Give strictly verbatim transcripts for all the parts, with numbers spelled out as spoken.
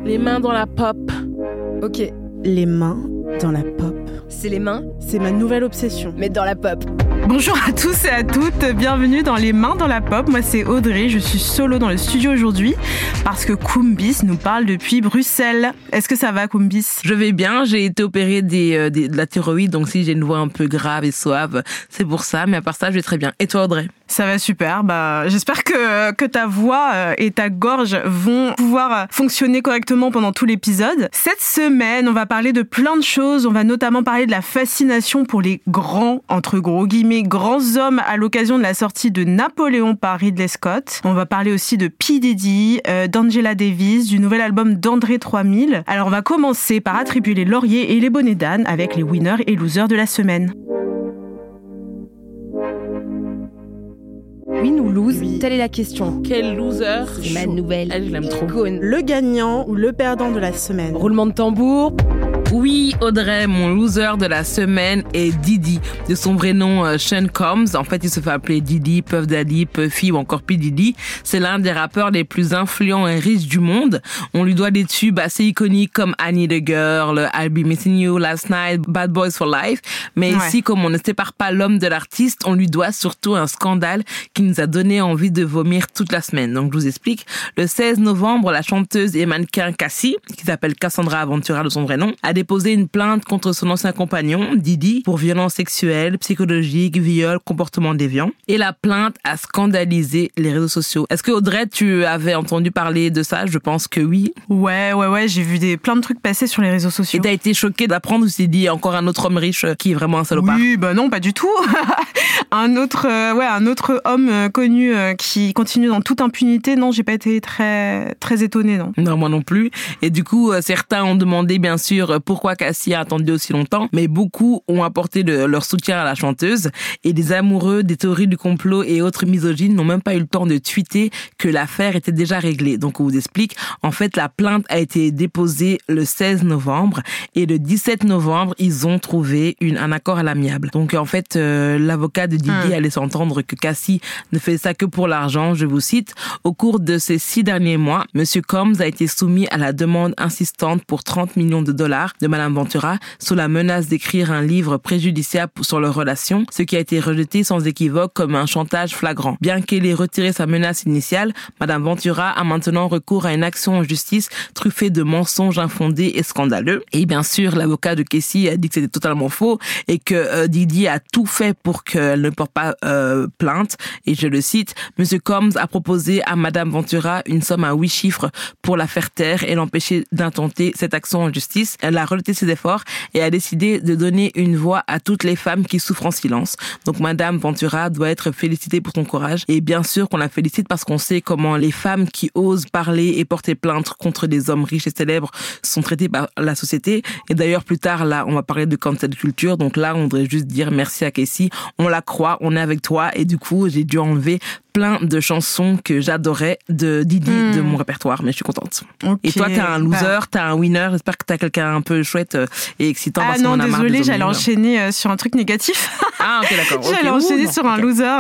Les mains dans la pop. Ok. Les mains dans la pop. C'est les mains, C'est ma nouvelle obsession. mais dans la pop. Bonjour à tous et à toutes, bienvenue dans Les Mains dans la Pop. Moi c'est Audrey, je suis solo dans le studio aujourd'hui parce que Kumbis nous parle depuis Bruxelles. Est-ce que ça va Kumbis ? Je vais bien, j'ai été opérée des, euh, des, de la thyroïde, donc si j'ai une voix un peu grave et suave, c'est pour ça, mais à part ça, je vais très bien. Et toi Audrey ? Ça va super, bah, j'espère que, que ta voix et ta gorge vont pouvoir fonctionner correctement pendant tout l'épisode. Cette semaine, on va parler de plein de choses, on va notamment parler de la fascination pour les grands, entre gros guillemets, grands hommes à l'occasion de la sortie de Napoléon par Ridley Scott. On va parler aussi de P. Diddy, euh, d'Angela Davis, du nouvel album d'André trois mille. Alors on va commencer par attribuer les lauriers et les bonnets d'âne avec les winners et losers de la semaine. Win ou lose, Oui. telle est la question. Quel loser. C'est ma nouvelle. Elle, je l'aime trop. Icône. Le gagnant ou le perdant de la semaine. Roulement de tambour. Oui, Audrey, mon loser de la semaine est Diddy. De son vrai nom, euh, Sean Combs. En fait, il se fait appeler Diddy, Puff Daddy, Puffy ou encore P. Diddy. C'est l'un des rappeurs les plus influents et riches du monde. On lui doit des tubes assez iconiques comme I Need a Girl, I'll Be Missing You, Last Night, Bad Boys for Life. Mais Ouais. ici, comme on ne sépare pas l'homme de l'artiste, on lui doit surtout un scandale qui nous a donné envie de vomir toute la semaine. Donc, je vous explique. Le seize novembre, la chanteuse et mannequin Cassie, qui s'appelle Cassandra Aventura de son vrai nom, a déposé une plainte contre son ancien compagnon, Diddy, pour violences sexuelles, psychologiques, viol, comportement déviant. Et la plainte a scandalisé les réseaux sociaux. Est-ce que Audrey, tu avais entendu parler de ça ? Je pense que oui. Ouais, ouais, ouais, j'ai vu des, plein de trucs passer sur les réseaux sociaux. Et t'as été choquée d'apprendre ou c'est dit encore un autre homme riche qui est vraiment un salopard ? Oui, bah non, pas du tout. un autre, euh, ouais, un autre homme euh, connu euh, qui continue dans toute impunité. Non, j'ai pas été très, très étonnée, non. Non, moi non plus. Et du coup, euh, certains ont demandé, bien sûr, euh, pourquoi Cassie a attendu aussi longtemps, mais beaucoup ont apporté de, leur soutien à la chanteuse. Et des amoureux des théories du complot et autres misogynes n'ont même pas eu le temps de tweeter que l'affaire était déjà réglée. Donc, on vous explique. En fait, la plainte a été déposée le seize novembre et le dix-sept novembre, ils ont trouvé une, un accord à l'amiable. Donc, en fait, euh, l'avocat de Diddy Hum. a laissé entendre que Cassie ne fait ça que pour l'argent. Je vous cite. Au cours de ces six derniers mois, Monsieur Combs a été soumis à la demande insistante pour trente millions de dollars de Madame Ventura sous la menace d'écrire un livre préjudiciable sur leur relation, ce qui a été rejeté sans équivoque comme un chantage flagrant. Bien qu'elle ait retiré sa menace initiale, Madame Ventura a maintenant recours à une action en justice truffée de mensonges infondés et scandaleux. Et bien sûr, l'avocat de Cassie a dit que c'était totalement faux et que euh, Diddy a tout fait pour qu'elle ne porte pas euh, plainte. Et je le cite, Monsieur Combs a proposé à Madame Ventura une somme à huit chiffres pour la faire taire et l'empêcher d'intenter cette action en justice. Elle a rejeté ses efforts et a décidé de donner une voix à toutes les femmes qui souffrent en silence. Donc Madame Ventura doit être félicitée pour son courage et bien sûr qu'on la félicite parce qu'on sait comment les femmes qui osent parler et porter plainte contre des hommes riches et célèbres sont traitées par la société. Et d'ailleurs plus tard là on va parler de cancel culture, donc là on voudrait juste dire merci à Cassie, on la croit, on est avec toi. Et du coup j'ai dû enlever plein de chansons que j'adorais de Diddy Mm. de mon répertoire, mais je suis contente. Okay. Et toi, t'as un loser, Bah. t'as un winner. J'espère que t'as quelqu'un un peu chouette euh, et excitant. Ah parce non, qu'on a marre désolée, des j'allais hommes nuls. enchaîner euh, sur un truc négatif. Ah, ok, d'accord. J'allais Ok, enchaîner ouh, non, sur un ok. loser.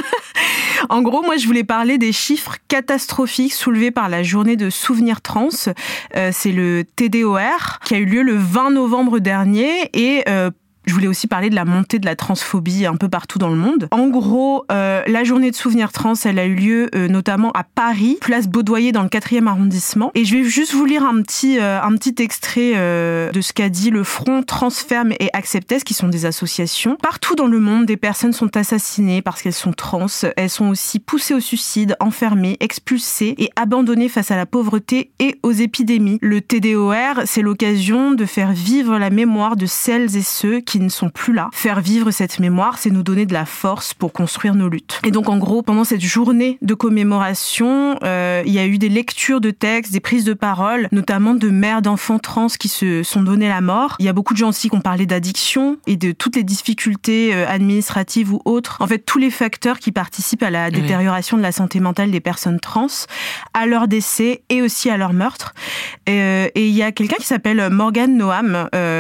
En gros, moi, je voulais parler des chiffres catastrophiques soulevés par la journée de souvenirs trans. Euh, c'est le T D O R qui a eu lieu le vingt novembre dernier et euh, je voulais aussi parler de la montée de la transphobie un peu partout dans le monde. En gros, euh, la journée de souvenirs trans, elle a eu lieu euh, notamment à Paris, place Baudoyer dans le quatrième arrondissement. Et je vais juste vous lire un petit, euh, un petit extrait euh, de ce qu'a dit le Front Transferme et Acceptez, qui sont des associations. Partout dans le monde, des personnes sont assassinées parce qu'elles sont trans. Elles sont aussi poussées au suicide, enfermées, expulsées et abandonnées face à la pauvreté et aux épidémies. Le T D O R, c'est l'occasion de faire vivre la mémoire de celles et ceux qui ne sont plus là. Faire vivre cette mémoire, c'est nous donner de la force pour construire nos luttes. Et donc en gros, pendant cette journée de commémoration, euh, il y a eu des lectures de textes, des prises de parole, notamment de mères d'enfants trans qui se sont donné la mort. Il y a beaucoup de gens aussi qui ont parlé d'addiction et de toutes les difficultés euh, administratives ou autres. En fait, tous les facteurs qui participent à la détérioration de la santé mentale des personnes trans, à leur décès et aussi à leur meurtre. Et, euh, et il y a quelqu'un qui s'appelle Morgan Noam, euh,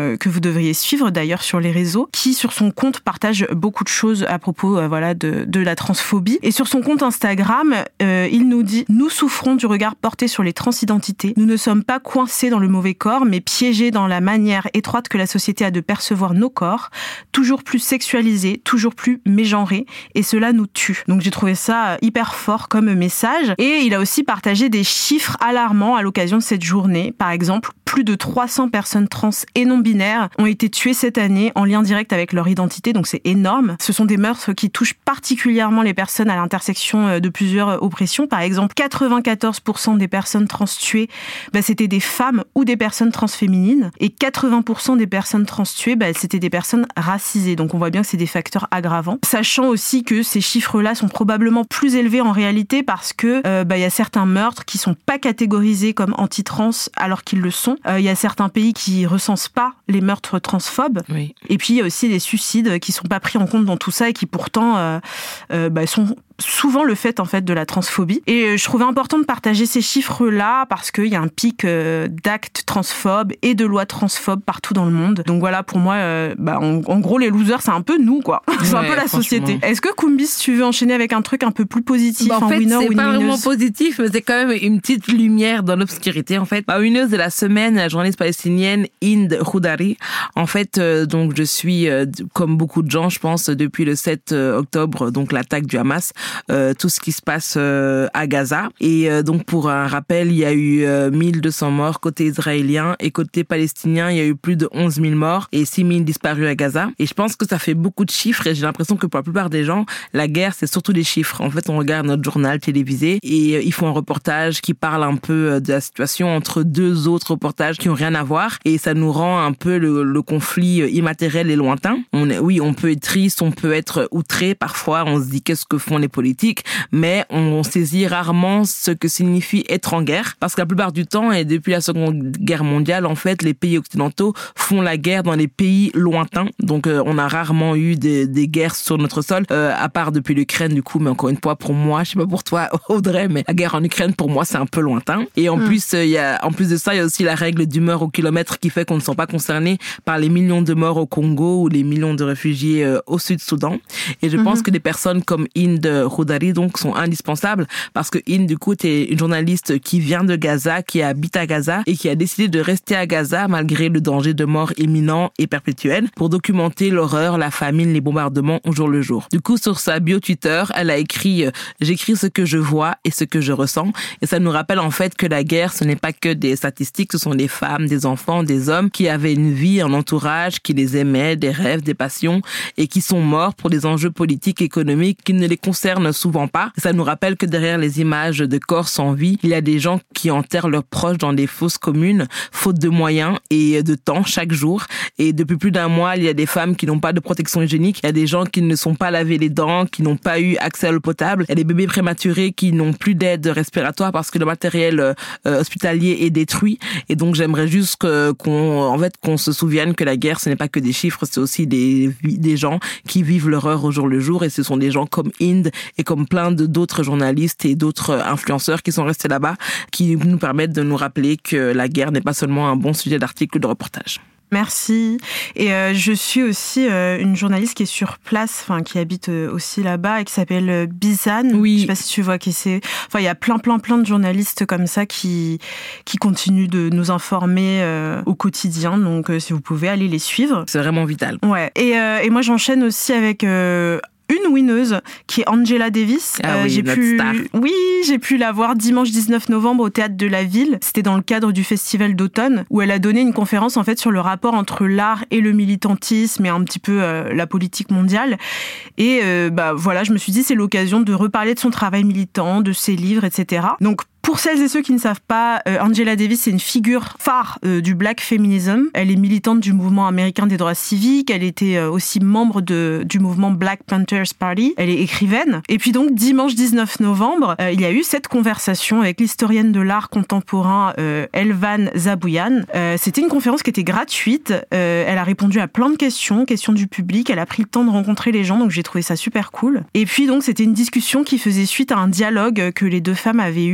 euh, que vous devriez suivre d'ailleurs sur les réseaux, qui sur son compte partage beaucoup de choses à propos euh, voilà de, de la transphobie. Et sur son compte Instagram, euh, il nous dit « Nous souffrons du regard porté sur les transidentités. Nous ne sommes pas coincés dans le mauvais corps, mais piégés dans la manière étroite que la société a de percevoir nos corps, toujours plus sexualisés, toujours plus mégenrés, et cela nous tue. » Donc j'ai trouvé ça hyper fort comme message. Et il a aussi partagé des chiffres alarmants à l'occasion de cette journée. Par exemple, plus de trois cents personnes trans et non-binaires ont été tuées cette année en lien direct avec leur identité, donc c'est énorme. Ce sont des meurtres qui touchent particulièrement les personnes à l'intersection de plusieurs oppressions. Par exemple, quatre-vingt-quatorze pour cent des personnes trans tuées, bah, c'était des femmes ou des personnes transféminines, et quatre-vingts pour cent des personnes trans tuées, bah, c'était des personnes racisées. Donc on voit bien que c'est des facteurs aggravants. Sachant aussi que ces chiffres-là sont probablement plus élevés en réalité parce que euh, bah, y a certains meurtres qui sont pas catégorisés comme anti-trans alors qu'ils le sont. Il euh, y a certains pays qui recensent pas les meurtres transphobes. Oui. Et puis il y a aussi des suicides qui sont pas pris en compte dans tout ça et qui pourtant euh, euh, bah, sont souvent le fait en fait de la transphobie. Et je trouvais important de partager ces chiffres-là parce qu'il y a un pic euh, d'actes transphobes et de lois transphobes partout dans le monde. Donc voilà, pour moi, euh, bah, en, en gros, les losers, c'est un peu nous, quoi. C'est ouais, un peu la société. Est-ce que Kumbis, tu veux enchaîner avec un truc un peu plus positif, bah, en, en fait, winner ou une winneuse? C'est pas vraiment positif, mais c'est quand même une petite lumière dans l'obscurité, en fait. Ma winneuse de la semaine, la journaliste palestinienne Hind Khoudary. En fait, euh, donc je suis, euh, comme beaucoup de gens, je pense, depuis le sept octobre, donc l'attaque du Hamas, Euh, tout ce qui se passe euh, à Gaza. Et euh, donc pour un rappel, il y a eu euh, mille deux cents morts côté israélien et côté palestinien, il y a eu plus de onze mille morts et six mille disparus à Gaza. Et je pense que ça fait beaucoup de chiffres et j'ai l'impression que pour la plupart des gens, la guerre, c'est surtout des chiffres. En fait, on regarde notre journal télévisé et euh, ils font un reportage qui parle un peu de la situation entre deux autres reportages qui ont rien à voir et ça nous rend un peu le, le conflit immatériel et lointain. On est, oui, on peut être triste, on peut être outré parfois, on se dit qu'est-ce que font les politiques, mais on saisit rarement ce que signifie être en guerre, parce que la plupart du temps, et depuis la Seconde Guerre mondiale, en fait, les pays occidentaux font la guerre dans les pays lointains, donc euh, on a rarement eu des, des guerres sur notre sol, euh, à part depuis l'Ukraine, du coup, mais encore une fois, pour moi, je sais pas pour toi, Audrey, mais la guerre en Ukraine, pour moi, c'est un peu lointain. Et en mmh. plus, il euh, y a, en plus de ça, il y a aussi la règle du meurtre au kilomètre qui fait qu'on ne sont pas concernés par les millions de morts au Congo ou les millions de réfugiés euh, au Sud-Soudan. Et je mmh. pense que des personnes comme Hind Khoudary, donc, sont indispensables parce que Hind, du coup, t'es une journaliste qui vient de Gaza, qui habite à Gaza et qui a décidé de rester à Gaza malgré le danger de mort imminent et perpétuel pour documenter l'horreur, la famine, les bombardements au jour le jour. Du coup, sur sa bio Twitter, elle a écrit « J'écris ce que je vois et ce que je ressens ». Et ça nous rappelle en fait que la guerre, ce n'est pas que des statistiques, ce sont des femmes, des enfants, des hommes qui avaient une vie, un entourage, qui les aimaient, des rêves, des passions et qui sont morts pour des enjeux politiques, économiques qui ne les concernent souvent pas. Ça nous rappelle que derrière les images de corps sans vie, il y a des gens qui enterrent leurs proches dans des fosses communes, faute de moyens et de temps chaque jour. Et depuis plus d'un mois, il y a des femmes qui n'ont pas de protection hygiénique, il y a des gens qui ne sont pas lavés les dents, qui n'ont pas eu accès à l'eau potable, il y a des bébés prématurés qui n'ont plus d'aide respiratoire parce que le matériel euh, hospitalier est détruit. Et donc j'aimerais juste que, qu'on, en fait, qu'on se souvienne que la guerre, ce n'est pas que des chiffres, c'est aussi des, des gens qui vivent l'horreur au jour le jour. Et ce sont des gens comme Hind et comme plein de d'autres journalistes et d'autres influenceurs qui sont restés là-bas, qui nous permettent de nous rappeler que la guerre n'est pas seulement un bon sujet d'article ou de reportage. Merci. Et euh, je suis aussi euh, une journaliste qui est sur place, enfin qui habite euh, aussi là-bas et qui s'appelle euh, Bizane. Oui. Je sais pas si tu vois qui c'est. Enfin, il y a plein, plein, plein de journalistes comme ça qui qui continuent de nous informer euh, au quotidien. Donc, euh, si vous pouvez aller les suivre, c'est vraiment vital. Ouais. Et euh, et moi, j'enchaîne aussi avec euh, une winneuse qui est Angela Davis. Ah oui, euh, j'ai notre pu, star. oui, j'ai pu la voir dimanche dix-neuf novembre au Théâtre de la Ville. C'était dans le cadre du Festival d'automne où elle a donné une conférence en fait sur le rapport entre l'art et le militantisme et un petit peu euh, la politique mondiale. Et euh, bah voilà, je me suis dit c'est l'occasion de reparler de son travail militant, de ses livres, et cetera. Donc pour celles et ceux qui ne savent pas, euh, Angela Davis, c'est une figure phare euh, du black feminism. Elle est militante du mouvement américain des droits civiques. Elle était euh, aussi membre de, du mouvement Black Panthers Party. Elle est écrivaine. Et puis donc, dimanche dix-neuf novembre, euh, il y a eu cette conversation avec l'historienne de l'art contemporain euh, Elvan Zabouyan. Euh, c'était une conférence qui était gratuite. Euh, elle a répondu à plein de questions, questions du public. Elle a pris le temps de rencontrer les gens, donc j'ai trouvé ça super cool. Et puis donc, c'était une discussion qui faisait suite à un dialogue que les deux femmes avaient eu euh,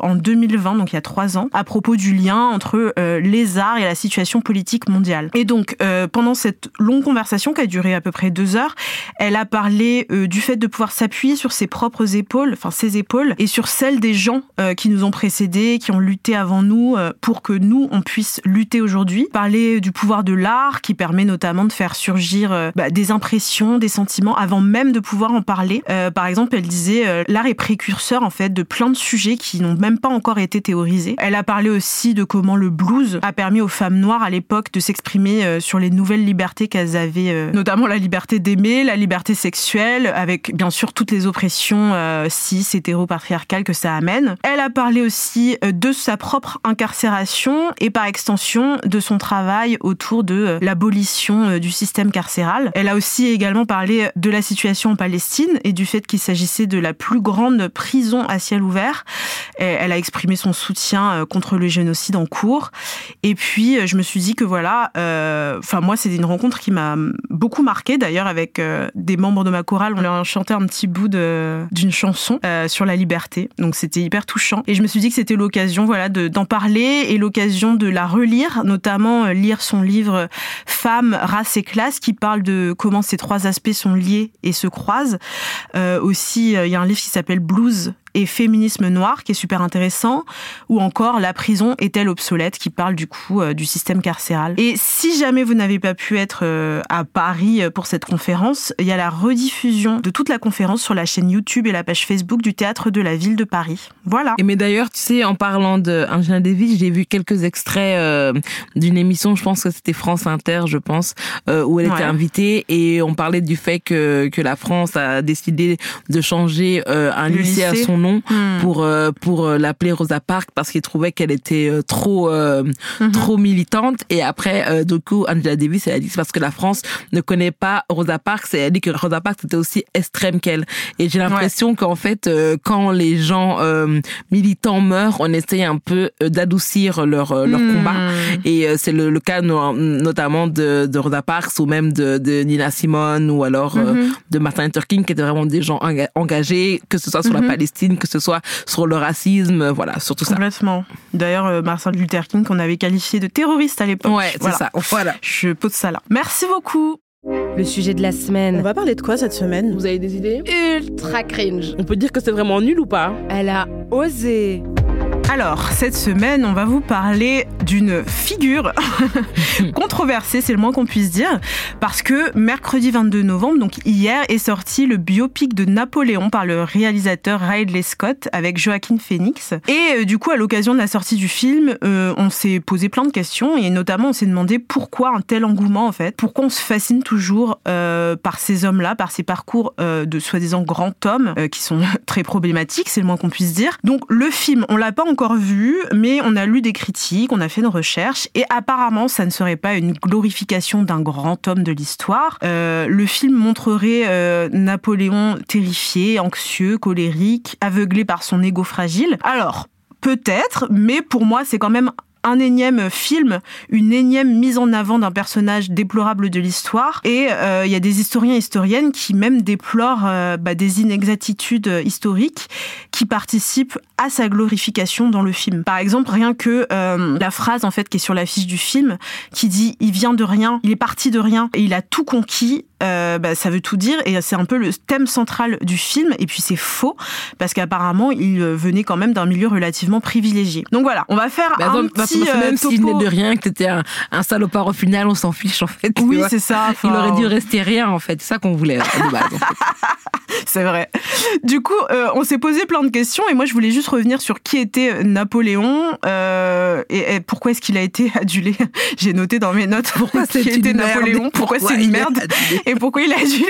en deux mille vingt, donc il y a trois ans, à propos du lien entre euh, les arts et la situation politique mondiale. Et donc, euh, pendant cette longue conversation qui a duré à peu près deux heures, elle a parlé euh, du fait de pouvoir s'appuyer sur ses propres épaules, enfin ses épaules, et sur celles des gens euh, qui nous ont précédés, qui ont lutté avant nous, euh, pour que nous, on puisse lutter aujourd'hui. Parler du pouvoir de l'art, qui permet notamment de faire surgir euh, bah, des impressions, des sentiments, avant même de pouvoir en parler. Euh, par exemple, elle disait, euh, l'art est précurseur en fait de plein de sujets qui n'ont même pas encore été théorisés. Elle a parlé aussi de comment le blues a permis aux femmes noires à l'époque de s'exprimer euh, sur les nouvelles libertés qu'elles avaient, euh, notamment la liberté d'aimer, la liberté sexuelle, avec bien sûr toutes les oppressions euh, cis, hétéro-patriarcales que ça amène. Elle a parlé aussi euh, de sa propre incarcération et par extension de son travail autour de euh, l'abolition euh, du système carcéral. Elle a aussi également parlé de la situation en Palestine et du fait qu'il s'agissait de la plus grande prison à ciel ouvert. Et elle a exprimé son soutien euh, contre le génocide en cours. Et puis, euh, je me suis dit que voilà, euh, enfin moi, c'est une rencontre qui m'a beaucoup marquée. D'ailleurs, avec euh, des membres de ma chorale, on leur chantait un petit bout de, d'une chanson euh, sur la liberté. Donc, c'était hyper touchant. Et je me suis dit que c'était l'occasion, voilà, de, d'en parler et l'occasion de la relire, notamment euh, lire son livre Femmes, race et classe, qui parle de comment ces trois aspects sont liés et se croisent. Euh, aussi, il euh, y a un livre qui s'appelle Blues et féminisme noir, qui est super intéressant, ou encore La prison est-elle obsolète, qui parle du coup euh, du système carcéral. Et si jamais vous n'avez pas pu être euh, à Paris pour cette conférence, il y a la rediffusion de toute la conférence sur la chaîne YouTube et la page Facebook du Théâtre de la Ville de Paris. Voilà. Et mais d'ailleurs, tu sais, en parlant de Angela Davis, j'ai vu quelques extraits euh, d'une émission, je pense que c'était France Inter, je pense, euh, où elle Ouais. était invitée, et on parlait du fait que que la France a décidé de changer euh, un Le lycée à lycée. son nom Hmm. pour euh, pour euh, l'appeler Rosa Parks parce qu'il trouvait qu'elle était euh, trop euh, Mhm. trop militante. Et après, euh, du coup, Angela Davis, elle a dit c'est parce que la France ne connaît pas Rosa Parks, et elle a dit que Rosa Parks était aussi extrême qu'elle. Et j'ai l'impression qu'en fait, euh, quand les gens euh, militants meurent, on essaye un peu euh, d'adoucir leur euh, leur Hmm. combat. Et euh, c'est le, le cas no- notamment de, de Rosa Parks ou même de, de Nina Simone ou alors euh, Mhm. de Martin Luther King, qui étaient vraiment des gens enga- engagés, que ce soit sur Mhm. la Palestine, que ce soit sur le racisme, euh, voilà, sur tout ça. Complètement. D'ailleurs, euh, Martin Luther King, qu'on avait qualifié de terroriste à l'époque. Ouais, c'est Voilà. ça. Voilà. Je pose ça là. Merci beaucoup. Le sujet de la On semaine. va parler de quoi cette semaine? Vous avez des idées? Ultra cringe. On peut dire que c'est vraiment nul ou pas? Elle a osé. Alors, cette semaine, on va vous parler d'une figure controversée, c'est le moins qu'on puisse dire, parce que mercredi vingt-deux novembre, donc hier, est sorti le biopic de Napoléon par le réalisateur Ridley Scott avec Joaquin Phoenix. Et euh, du coup, à l'occasion de la sortie du film, euh, on s'est posé plein de questions, et notamment on s'est demandé pourquoi un tel engouement en fait, pourquoi on se fascine toujours euh, par ces hommes-là, par ces parcours euh, de soi-disant grands hommes euh, qui sont très problématiques, c'est le moins qu'on puisse dire. Donc le film, on l'a pas encore vu, mais on a lu des critiques, on a fait nos recherches, et apparemment ça ne serait pas une glorification d'un grand homme de l'histoire. Euh, le film montrerait euh, Napoléon terrifié, anxieux, colérique, aveuglé par son ego fragile. Alors, peut-être, mais pour moi c'est quand même un énième film, une énième mise en avant d'un personnage déplorable de l'histoire. Et il euh, y a des historiens et historiennes qui même déplorent euh, bah, des inexactitudes historiques qui participent à sa glorification dans le film. Par exemple, rien que euh, la phrase en fait qui est sur l'affiche du film, qui dit « il vient de rien, il est parti de rien et il a tout conquis », Euh, bah, ça veut tout dire, et c'est un peu le thème central du film. Et puis c'est faux parce qu'apparemment il venait quand même d'un milieu relativement privilégié. Donc voilà, on va faire Bah, un donc, bah, petit même euh, s'il topo. n'est de rien, que t'étais un, un salopard au final, on s'en fiche en fait. tu Oui, vois. c'est ça. Il enfin, aurait dû rester rien en fait, c'est ça qu'on voulait de base. En fait. C'est vrai. Du coup, euh, on s'est posé plein de questions, et moi je voulais juste revenir sur qui était Napoléon euh, et, et pourquoi est-ce qu'il a été adulé. J'ai noté dans mes notes pourquoi c'est qui une était merde, Napoléon, pourquoi, pourquoi c'est il une est merde adulé. et pourquoi il est adulé.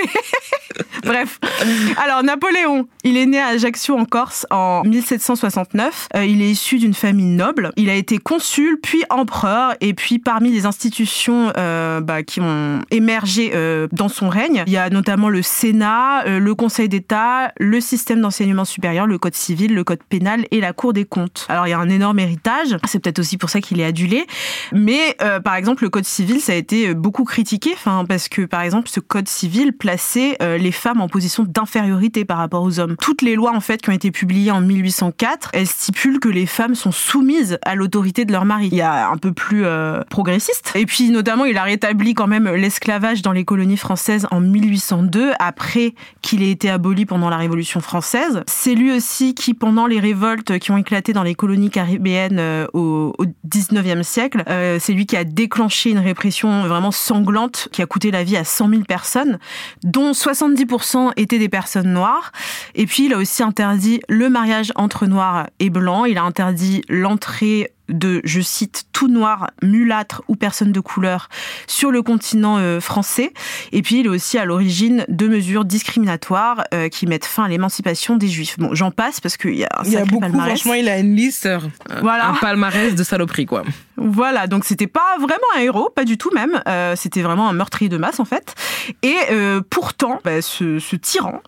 Bref. Alors Napoléon, il est né à Ajaccio en Corse en mille sept cent soixante-neuf. Euh, il est issu d'une famille noble. Il a été consul, puis empereur, et puis parmi les institutions euh, bah, qui ont émergé euh, dans son règne, il y a notamment le Sénat, euh, le Conseil d'État, le système d'enseignement supérieur, le Code civil, le Code pénal et la Cour des comptes. Alors il y a un énorme héritage, c'est peut-être aussi pour ça qu'il est adulé, mais euh, par exemple le Code civil, ça a été beaucoup critiqué, enfin, parce que par exemple ce Code civil plaçait euh, les femmes en position d'infériorité par rapport aux hommes. Toutes les lois en fait qui ont été publiées en mille huit cent quatre, elles stipulent que les femmes sont soumises à l'autorité de leur mari. Il y a un peu plus euh, progressiste. Et puis notamment, il a rétabli quand même l'esclavage dans les colonies françaises en mille huit cent deux, après qu'il ait été aboli pendant la Révolution française. C'est lui aussi qui, pendant les révoltes qui ont éclaté dans les colonies caribéennes euh, au, au dix-neuvième siècle, euh, c'est lui qui a déclenché une répression vraiment sanglante qui a coûté la vie à cent mille personnes, dont soixante-dix pour cent étaient des personnes noires. Et puis, il a aussi interdit le mariage entre noirs et blancs. Il a interdit l'entrée de, je cite, tout noir, mulâtre ou personne de couleur sur le continent euh, français. Et puis, il est aussi à l'origine de mesures discriminatoires euh, qui mettent fin à l'émancipation des Juifs. Bon, j'en passe parce qu'il y a un sacré il y a beaucoup, palmarès. Franchement, il a une liste, euh, voilà. un palmarès de saloperie, quoi. Voilà, donc c'était pas vraiment un héros, pas du tout même. Euh, c'était vraiment un meurtrier de masse, en fait. Et euh, pourtant, bah, ce, ce tyran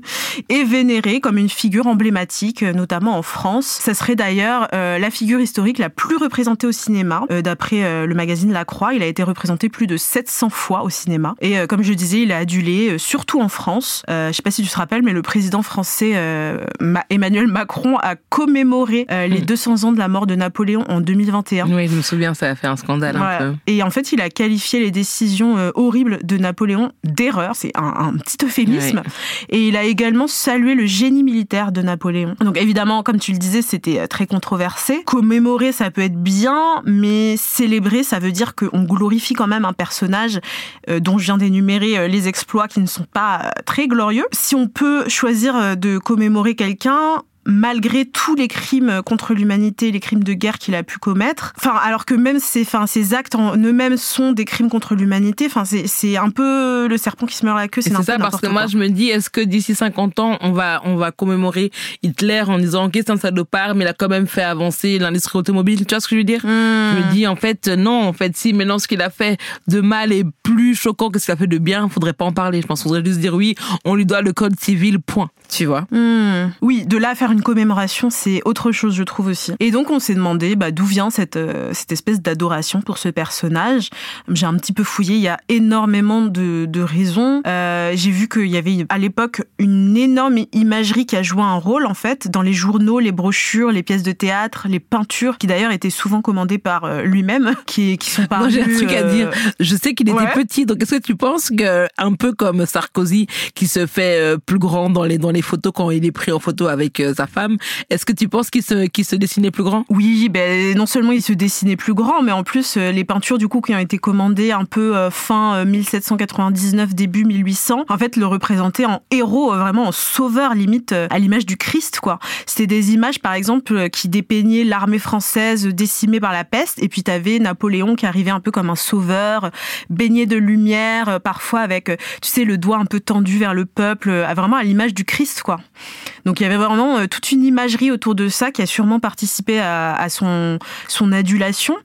est vénéré comme une figure emblématique, notamment en France. Ça serait d'ailleurs euh, la figure historique la plus représenté au cinéma. Euh, d'après euh, le magazine La Croix, il a été représenté plus de sept cents fois au cinéma. Et euh, comme je disais, il est adulé, euh, surtout en France. Euh, je sais pas si tu te rappelles, mais le président français euh, Ma- Emmanuel Macron a commémoré euh, les mmh. deux cents ans de la mort de Napoléon en deux mille vingt et un. Oui, je me souviens, ça a fait un scandale ouais. un peu. Et en fait, il a qualifié les décisions euh, horribles de Napoléon d'erreur. C'est un, un petit euphémisme. Oui. Et il a également salué le génie militaire de Napoléon. Donc évidemment, comme tu le disais, c'était très controversé. Commémorer, ça peut être bien, mais célébrer, ça veut dire qu'on glorifie quand même un personnage euh, dont je viens d'énumérer euh, les exploits qui ne sont pas euh, très glorieux. Si on peut choisir euh, de commémorer quelqu'un, malgré tous les crimes contre l'humanité, les crimes de guerre qu'il a pu commettre, enfin, alors que même ces, enfin, ces actes en eux-mêmes sont des crimes contre l'humanité, enfin, c'est, c'est un peu le serpent qui se meurt la queue, c'est, c'est un ça, peu parce que quoi. moi, je me dis, est-ce que d'ici cinquante ans, on va, on va commémorer Hitler en disant, ok, c'est un salopard, mais il a quand même fait avancer l'industrie automobile, tu vois ce que je veux dire? Mmh. Je me dis, en fait, non, en fait, si maintenant ce qu'il a fait de mal est plus choquant que ce qu'il a fait de bien, faudrait pas en parler. Je pense qu'il faudrait juste dire oui, on lui doit le code civil, point. Tu vois? Mmh. Oui, de là à faire une commémoration, c'est autre chose, je trouve aussi. Et donc, on s'est demandé bah, d'où vient cette, euh, cette espèce d'adoration pour ce personnage. J'ai un petit peu fouillé, il y a énormément de, de raisons. Euh, j'ai vu qu'il y avait à l'époque une énorme imagerie qui a joué un rôle, en fait, dans les journaux, les brochures, les pièces de théâtre, les peintures, qui d'ailleurs étaient souvent commandées par euh, lui-même, qui, qui sont parues. Moi, j'ai un truc euh... à dire. Je sais qu'il était ouais. petit, donc est-ce que tu penses que, un peu comme Sarkozy, qui se fait euh, plus grand dans les, dans les photos quand il est pris en photo avec euh, sa femme, est-ce que tu penses qu'il se, qu'il se dessinait plus grand? Oui, ben, non seulement il se dessinait plus grand, mais en plus, euh, les peintures, du coup, qui ont été commandées un peu euh, fin euh, mille sept cent quatre-vingt-dix-neuf, début mille huit cents, en fait, le représentaient en héros, euh, vraiment en sauveur, limite, euh, à l'image du Christ, quoi. C'était des images, par exemple, euh, qui dépeignaient l'armée française décimée par la peste, et puis t'avais Napoléon qui arrivait un peu comme un sauveur, baigné de lumière, euh, parfois avec, euh, tu sais, le doigt un peu tendu vers le peuple, euh, vraiment à l'image du Christ, quoi. Donc il y avait vraiment euh, toute une imagerie autour de ça qui a sûrement participé à, à son, son adulation.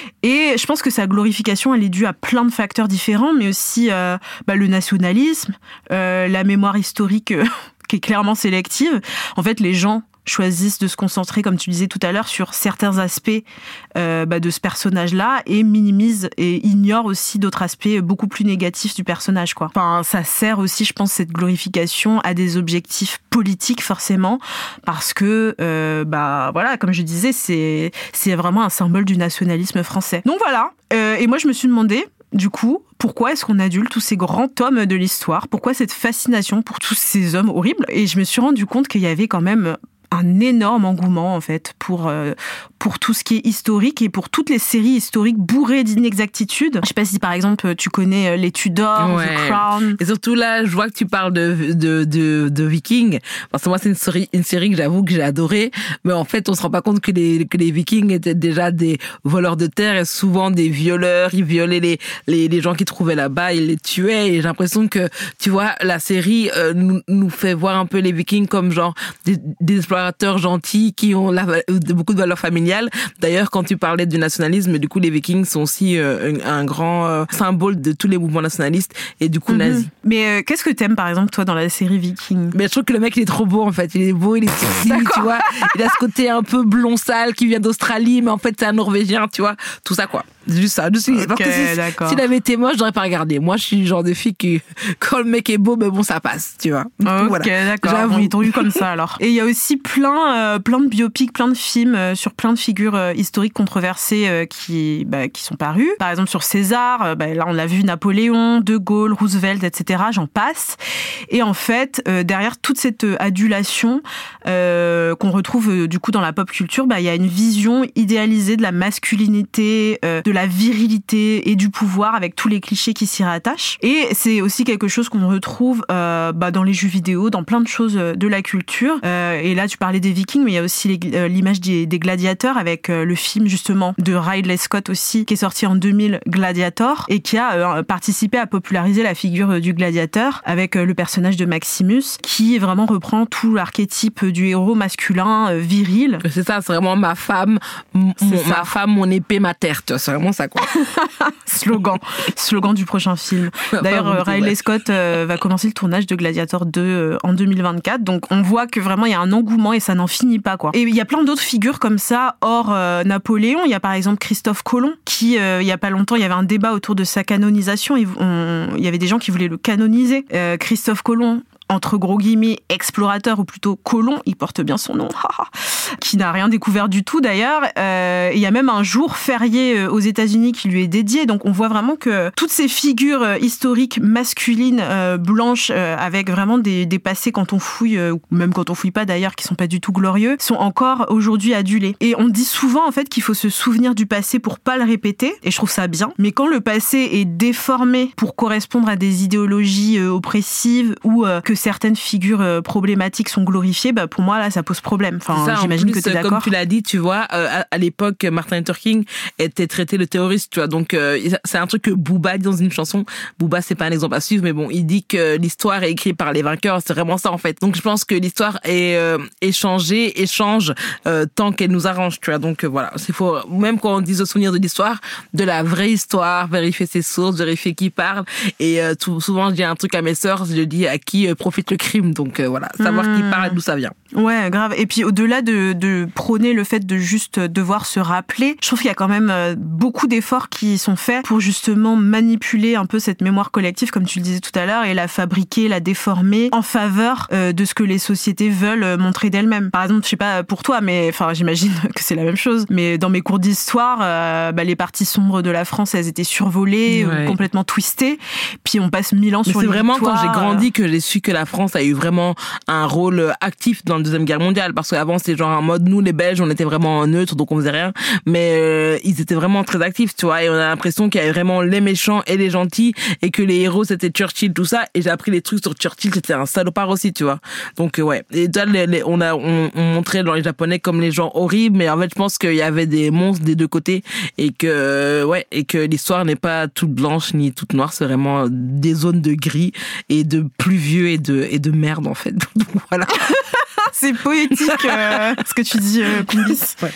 Et je pense que sa glorification, elle est due à plein de facteurs différents, mais aussi euh, bah, le nationalisme, euh, la mémoire historique euh, qui est clairement sélective. En fait, les gens choisissent de se concentrer, comme tu disais tout à l'heure, sur certains aspects euh, bah, de ce personnage-là et minimisent et ignorent aussi d'autres aspects beaucoup plus négatifs du personnage, quoi. Enfin, ça sert aussi, je pense, cette glorification à des objectifs politiques, forcément, parce que, euh, bah, voilà, comme je disais, c'est, c'est vraiment un symbole du nationalisme français. Donc voilà. Euh, et moi, je me suis demandé, du coup, pourquoi est-ce qu'on adule tous ces grands hommes de l'histoire? Pourquoi cette fascination pour tous ces hommes horribles? Et je me suis rendu compte qu'il y avait quand même un énorme engouement, en fait, pour, euh, pour tout ce qui est historique et pour toutes les séries historiques bourrées d'inexactitudes. Je sais pas si, par exemple, tu connais les Tudors, ouais. The Crown. Et surtout là, je vois que tu parles de, de, de, de Vikings. Parce que moi, c'est une série, une série que j'avoue que j'ai adorée. Mais en fait, on se rend pas compte que les, que les Vikings étaient déjà des voleurs de terre et souvent des violeurs. Ils violaient les, les, les gens qui trouvaient là-bas, ils les tuaient. Et j'ai l'impression que, tu vois, la série euh, nous, nous fait voir un peu les Vikings comme genre des, des explorateurs gentils qui ont la, beaucoup de valeurs familiales. D'ailleurs, quand tu parlais du nationalisme, du coup, les Vikings sont aussi euh, un, un grand euh, symbole de tous les mouvements nationalistes et du coup, mm-hmm. nazis. Mais euh, qu'est-ce que t'aimes, par exemple, toi, dans la série Vikings? Mais je trouve que le mec, il est trop beau, en fait. Il est beau, il est sexy, tu vois. Il a ce côté un peu blond sale qui vient d'Australie, mais en fait, c'est un Norvégien, tu vois. Tout ça, quoi. C'est juste ça. Juste, okay, parce que si, d'accord. s'il avait été moche, j'aurais pas regardé. Moi, je suis le genre de fille qui, quand le mec est beau, mais bon, ça passe, tu vois. Ok, voilà. d'accord. Bon, ils t'ont eu comme ça, alors. Et il y a aussi plein, euh, plein de biopics, plein de films euh, sur plein de figures euh, historiques controversées euh, qui, bah, qui sont parus. Par exemple, sur César, euh, bah, là, on l'a vu, Napoléon, De Gaulle, Roosevelt, et cetera. J'en passe. Et en fait, euh, derrière toute cette adulation euh, qu'on retrouve euh, du coup dans la pop culture, bah, il y a une vision idéalisée de la masculinité, euh, de la virilité et du pouvoir avec tous les clichés qui s'y rattachent. Et c'est aussi quelque chose qu'on retrouve euh, bah, dans les jeux vidéo, dans plein de choses de la culture. Euh, et là, tu parlais des Vikings, mais il y a aussi les, euh, l'image des, des gladiateurs avec euh, le film justement de Ridley Scott aussi, qui est sorti en deux mille, Gladiator, et qui a euh, participé à populariser la figure du gladiateur avec euh, le personnage de Maximus, qui vraiment reprend tout l'archétype du héros masculin euh, viril. C'est ça, c'est vraiment ma femme, mon, ma femme, mon épée, ma terre. C'est vraiment ça, quoi. Slogan, slogan du prochain film. D'ailleurs, euh, Ridley Scott euh, va commencer le tournage de Gladiator deux euh, en deux mille vingt-quatre. Donc, on voit que vraiment, il y a un engouement et ça n'en finit pas, quoi. Et il y a plein d'autres figures comme ça, hors euh, Napoléon. Il y a par exemple Christophe Colomb, qui, euh, il y a pas longtemps, il y avait un débat autour de sa canonisation. Il, on, il y avait des gens qui voulaient le canoniser. Euh, Christophe Colomb, entre gros guillemets, explorateur, ou plutôt colon, il porte bien son nom, qui n'a rien découvert du tout d'ailleurs. Euh, il y a même un jour férié aux États-Unis qui lui est dédié. Donc on voit vraiment que toutes ces figures historiques masculines, euh, blanches, euh, avec vraiment des, des passés quand on fouille, euh, ou même quand on fouille pas d'ailleurs, qui sont pas du tout glorieux, sont encore aujourd'hui adulés. Et on dit souvent en fait qu'il faut se souvenir du passé pour pas le répéter, et je trouve ça bien. Mais quand le passé est déformé pour correspondre à des idéologies euh, oppressives, ou euh, que certaines figures euh, problématiques sont glorifiées, bah pour moi là ça pose problème. Enfin, ça, j'imagine plus, que tu es d'accord. Comme tu l'as dit, tu vois, euh, à, à l'époque, Martin Luther King était traité de terroriste, tu vois. Donc euh, c'est un truc que Booba dit dans une chanson. Booba, c'est pas un exemple à suivre, mais bon, il dit que l'histoire est écrite par les vainqueurs. C'est vraiment ça en fait. Donc je pense que l'histoire est euh, échangée, échange euh, tant qu'elle nous arrange, tu vois. Donc euh, voilà, il faut, même quand on dit se souvenir de l'histoire, de la vraie histoire, vérifier ses sources, vérifier qui parle. Et euh, tout, souvent je dis un truc à mes sœurs, je dis à qui euh, profite le crime. Donc euh, voilà, savoir mmh. qui parle, d'où ça vient. Ouais, grave. Et puis au-delà de, de prôner le fait de juste devoir se rappeler, je trouve qu'il y a quand même beaucoup d'efforts qui sont faits pour justement manipuler un peu cette mémoire collective, comme tu le disais tout à l'heure, et la fabriquer, la déformer en faveur euh, de ce que les sociétés veulent montrer d'elles-mêmes. Par exemple, je sais pas pour toi, mais enfin j'imagine que c'est la même chose. Mais dans mes cours d'histoire, euh, bah, les parties sombres de la France, elles étaient survolées, ouais. ou complètement twistées. Puis on passe mille ans mais sur les victoires. C'est vraiment quand j'ai grandi que j'ai su que la France a eu vraiment un rôle actif dans la Deuxième Guerre mondiale, parce qu'avant c'était genre en mode nous les Belges on était vraiment neutres donc on faisait rien, mais euh, ils étaient vraiment très actifs, tu vois, et on a l'impression qu'il y avait vraiment les méchants et les gentils, et que les héros c'était Churchill, tout ça, et j'ai appris les trucs sur Churchill, c'était un salopard aussi, tu vois. Donc euh, ouais, et là, les, les, on a on, on montrait dans les Japonais comme les gens horribles, mais en fait je pense qu'il y avait des monstres des deux côtés, et que euh, ouais, et que l'histoire n'est pas toute blanche ni toute noire, c'est vraiment des zones de gris et de pluvieux et de et de merde en fait. Donc voilà. C'est poétique euh, ce que tu dis, euh, Kumbis. Ouais.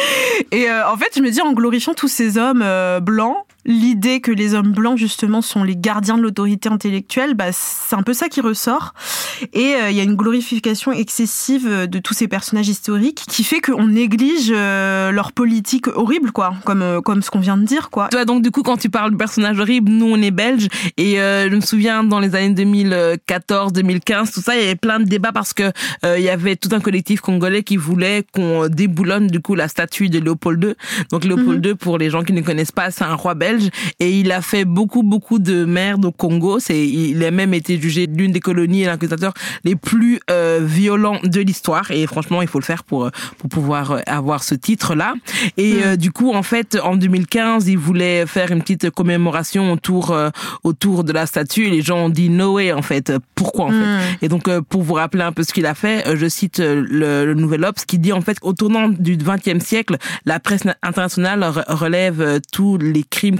Et euh, en fait, je me dis, en glorifiant tous ces hommes euh, blancs, l'idée que les hommes blancs, justement, sont les gardiens de l'autorité intellectuelle, bah, c'est un peu ça qui ressort. Et il euh, y a une glorification excessive de tous ces personnages historiques qui fait qu'on néglige euh, leur politique horrible, quoi, comme, euh, comme ce qu'on vient de dire, quoi. Toi, donc, du coup, quand tu parles de personnages horribles, nous, on est belges. Et euh, je me souviens, dans les années deux mille quatorze, deux mille quinze, tout ça, il y avait plein de débats parce que euh, il y avait tout un collectif congolais qui voulait qu'on déboulonne, du coup, la statue de Léopold deux. Donc, Léopold deux, mm-hmm. pour les gens qui ne connaissent pas, c'est un roi belge. Et il a fait beaucoup, beaucoup de merde au Congo. C'est, il a même été jugé l'une des colonies et l'inquisiteur les plus euh, violents de l'histoire. Et franchement, il faut le faire pour pour pouvoir avoir ce titre-là. Et mmh. euh, du coup, en fait, en deux mille quinze, il voulait faire une petite commémoration autour euh, autour de la statue. Et les gens ont dit no way, en fait. Pourquoi, en mmh. fait? Et donc, euh, pour vous rappeler un peu ce qu'il a fait, euh, je cite euh, le, le Nouvel Obs qui dit, en fait, au tournant du vingtième siècle, la presse internationale re- relève euh, tous les crimes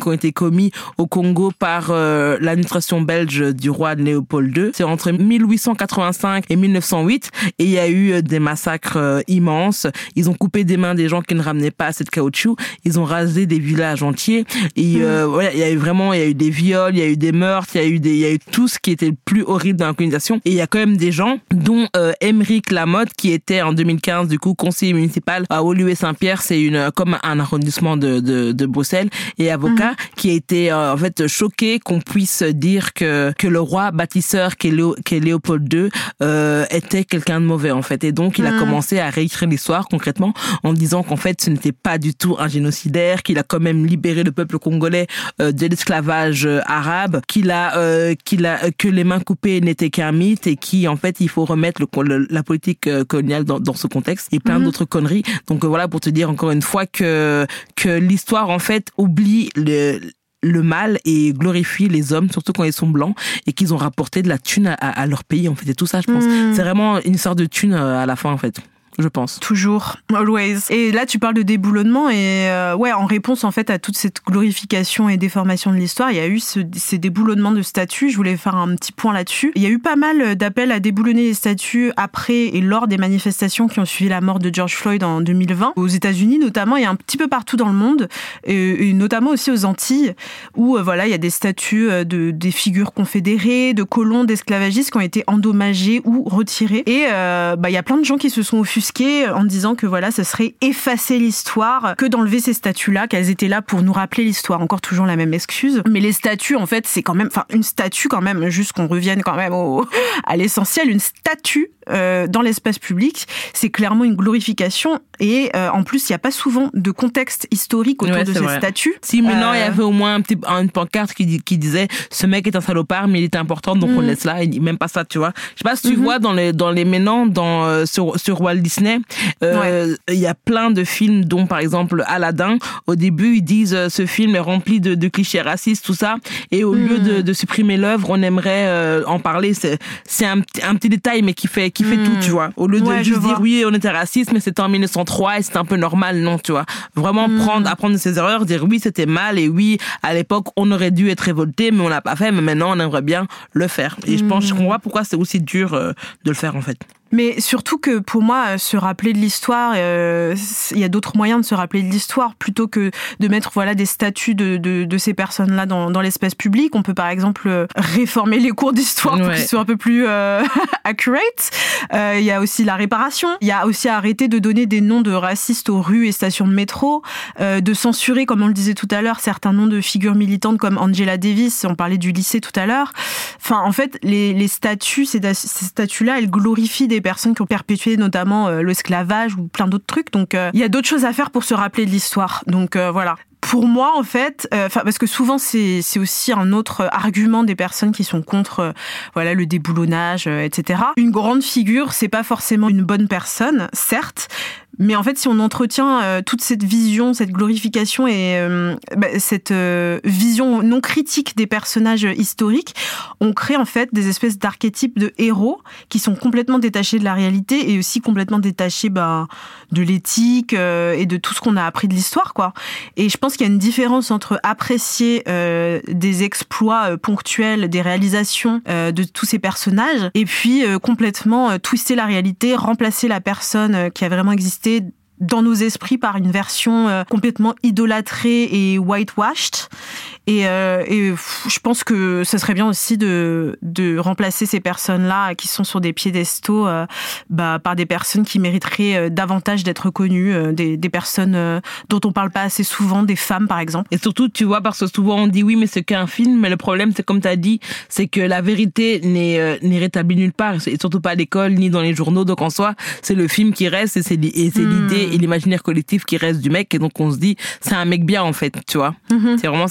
qui ont été commis au Congo par euh, l'administration belge du roi Léopold deux. C'est entre mille huit cent quatre-vingt-cinq et mille neuf cent huit et il y a eu des massacres euh, immenses. Ils ont coupé des mains des gens qui ne ramenaient pas assez de caoutchouc. Ils ont rasé des villages entiers. Et euh, mmh. voilà, il y a eu vraiment, il y a eu des viols, il y a eu des meurtres, il y a eu des, il y a eu tout ce qui était le plus horrible dans la colonisation. Et il y a quand même des gens, dont euh, Émeric Lamotte, qui était en deux mille quinze du coup conseiller municipal à Woluwe-Saint-Pierre, c'est une comme un arrondissement de de, de Bruxelles, et avocat, mmh. qui a été euh, en fait choqué qu'on puisse dire que que le roi bâtisseur qui est, Léo, qui est Léopold deux euh, était quelqu'un de mauvais en fait. Et donc il a mmh. commencé à réécrire l'histoire concrètement en disant qu'en fait ce n'était pas du tout un génocidaire, qu'il a quand même libéré le peuple congolais euh, de l'esclavage euh, arabe, qu'il a euh, qu'il a que les mains coupées n'étaient qu'un mythe et qui en fait il faut remettre le, le, la politique euh, coloniale dans, dans ce contexte et plein mmh. d'autres conneries. Donc euh, voilà pour te dire encore une fois que que l'histoire en fait oublie le le mal et glorifie les hommes, surtout quand ils sont blancs et qu'ils ont rapporté de la thune à, à leur pays en fait. Et tout ça, je pense, mmh. c'est vraiment une sorte de thune à la fin en fait. Je pense. Toujours, always. Et là, tu parles de déboulonnement et euh, ouais, en réponse en fait à toute cette glorification et déformation de l'histoire, il y a eu ce, ces déboulonnements de statues. Je voulais faire un petit point là-dessus. Il y a eu pas mal d'appels à déboulonner les statues après et lors des manifestations qui ont suivi la mort de George Floyd en deux mille vingt. Aux États-Unis notamment, et un petit peu partout dans le monde, et, et notamment aussi aux Antilles, où euh, voilà, il y a des statues de des figures confédérées, de colons, d'esclavagistes qui ont été endommagées ou retirées. Et euh, bah il y a plein de gens qui se sont offusqués en disant que voilà, ce serait effacer l'histoire que d'enlever ces statues-là, qu'elles étaient là pour nous rappeler l'histoire. Encore toujours la même excuse. Mais les statues, en fait, c'est quand même, enfin, une statue quand même, juste qu'on revienne quand même au, à l'essentiel, une statue euh, dans l'espace public, c'est clairement une glorification et euh, en plus, il n'y a pas souvent de contexte historique autour ouais, de ces vrai. statues. Si maintenant, il euh... y avait au moins un petit, une pancarte qui, qui disait « Ce mec est un salopard, mais il est important, donc mmh. on le laisse là. » Et même pas ça, tu vois. Je sais pas si tu mmh. vois dans les, dans les maintenant, dans, euh, sur, sur Walt Disney, euh, il ouais. y a plein de films, dont par exemple Aladdin. Au début, ils disent euh, ce film est rempli de, de clichés racistes, tout ça. Et au mmh. lieu de, de supprimer l'œuvre, on aimerait euh, en parler. C'est, c'est un, un petit détail, mais qui fait, qui fait mmh. tout, tu vois. Au lieu de ouais, juste dire oui, on était raciste, mais c'était en mille neuf cent trois et c'était un peu normal, non, tu vois. Vraiment mmh. prendre, apprendre de ses erreurs, dire oui, c'était mal et oui, à l'époque, on aurait dû être révolté, mais on l'a pas fait, mais maintenant, on aimerait bien le faire. Et mmh. je pense qu'on voit pourquoi c'est aussi dur euh, de le faire, en fait. Mais surtout que pour moi, se rappeler de l'histoire, euh, il y a d'autres moyens de se rappeler de l'histoire plutôt que de mettre voilà des statues de, de, de ces personnes-là dans, dans l'espace public. On peut par exemple réformer les cours d'histoire ouais. pour qu'ils soient un peu plus euh, accurate. Euh, il y a aussi la réparation. Il y a aussi arrêter de donner des noms de racistes aux rues et stations de métro, euh, de censurer, comme on le disait tout à l'heure, certains noms de figures militantes comme Angela Davis. On parlait du lycée tout à l'heure. Enfin, en fait, les, les statues, ces, ces statues-là, elles glorifient des des personnes qui ont perpétué notamment euh, l'esclavage ou plein d'autres trucs. Donc, il euh, y a d'autres choses à faire pour se rappeler de l'histoire. Donc, euh, voilà. Pour moi, en fait, euh, parce que souvent, c'est, c'est aussi un autre argument des personnes qui sont contre euh, voilà, le déboulonnage, euh, et cetera. Une grande figure, c'est pas forcément une bonne personne, certes, mais en fait, si on entretient euh, toute cette vision, cette glorification et euh, bah, cette euh, vision non critique des personnages historiques, on crée en fait des espèces d'archétypes de héros qui sont complètement détachés de la réalité et aussi complètement détachés bah, de l'éthique euh, et de tout ce qu'on a appris de l'histoire, quoi. Et je pense qu'il y a une différence entre apprécier euh, des exploits euh, ponctuels, des réalisations euh, de tous ces personnages, et puis euh, complètement euh, twister la réalité, remplacer la personne euh, qui a vraiment existé dans nos esprits par une version euh, complètement idolâtrée et whitewashed. Et, euh, et je pense que ce serait bien aussi de, de remplacer ces personnes-là qui sont sur des piédestaux euh, bah, par des personnes qui mériteraient euh, davantage d'être connues, euh, des, des personnes euh, dont on parle pas assez souvent, des femmes par exemple. Et surtout, tu vois, parce que souvent on dit oui, mais c'est qu'un film, mais le problème, c'est comme tu as dit, c'est que la vérité n'est, euh, n'est rétablie nulle part, et surtout pas à l'école, ni dans les journaux. Donc en soi, c'est le film qui reste, et c'est, et c'est mmh. l'idée et l'imaginaire collectif qui reste du mec, et donc on se dit, c'est un mec bien en fait, tu vois. Mmh. C'est vraiment ça. Et tu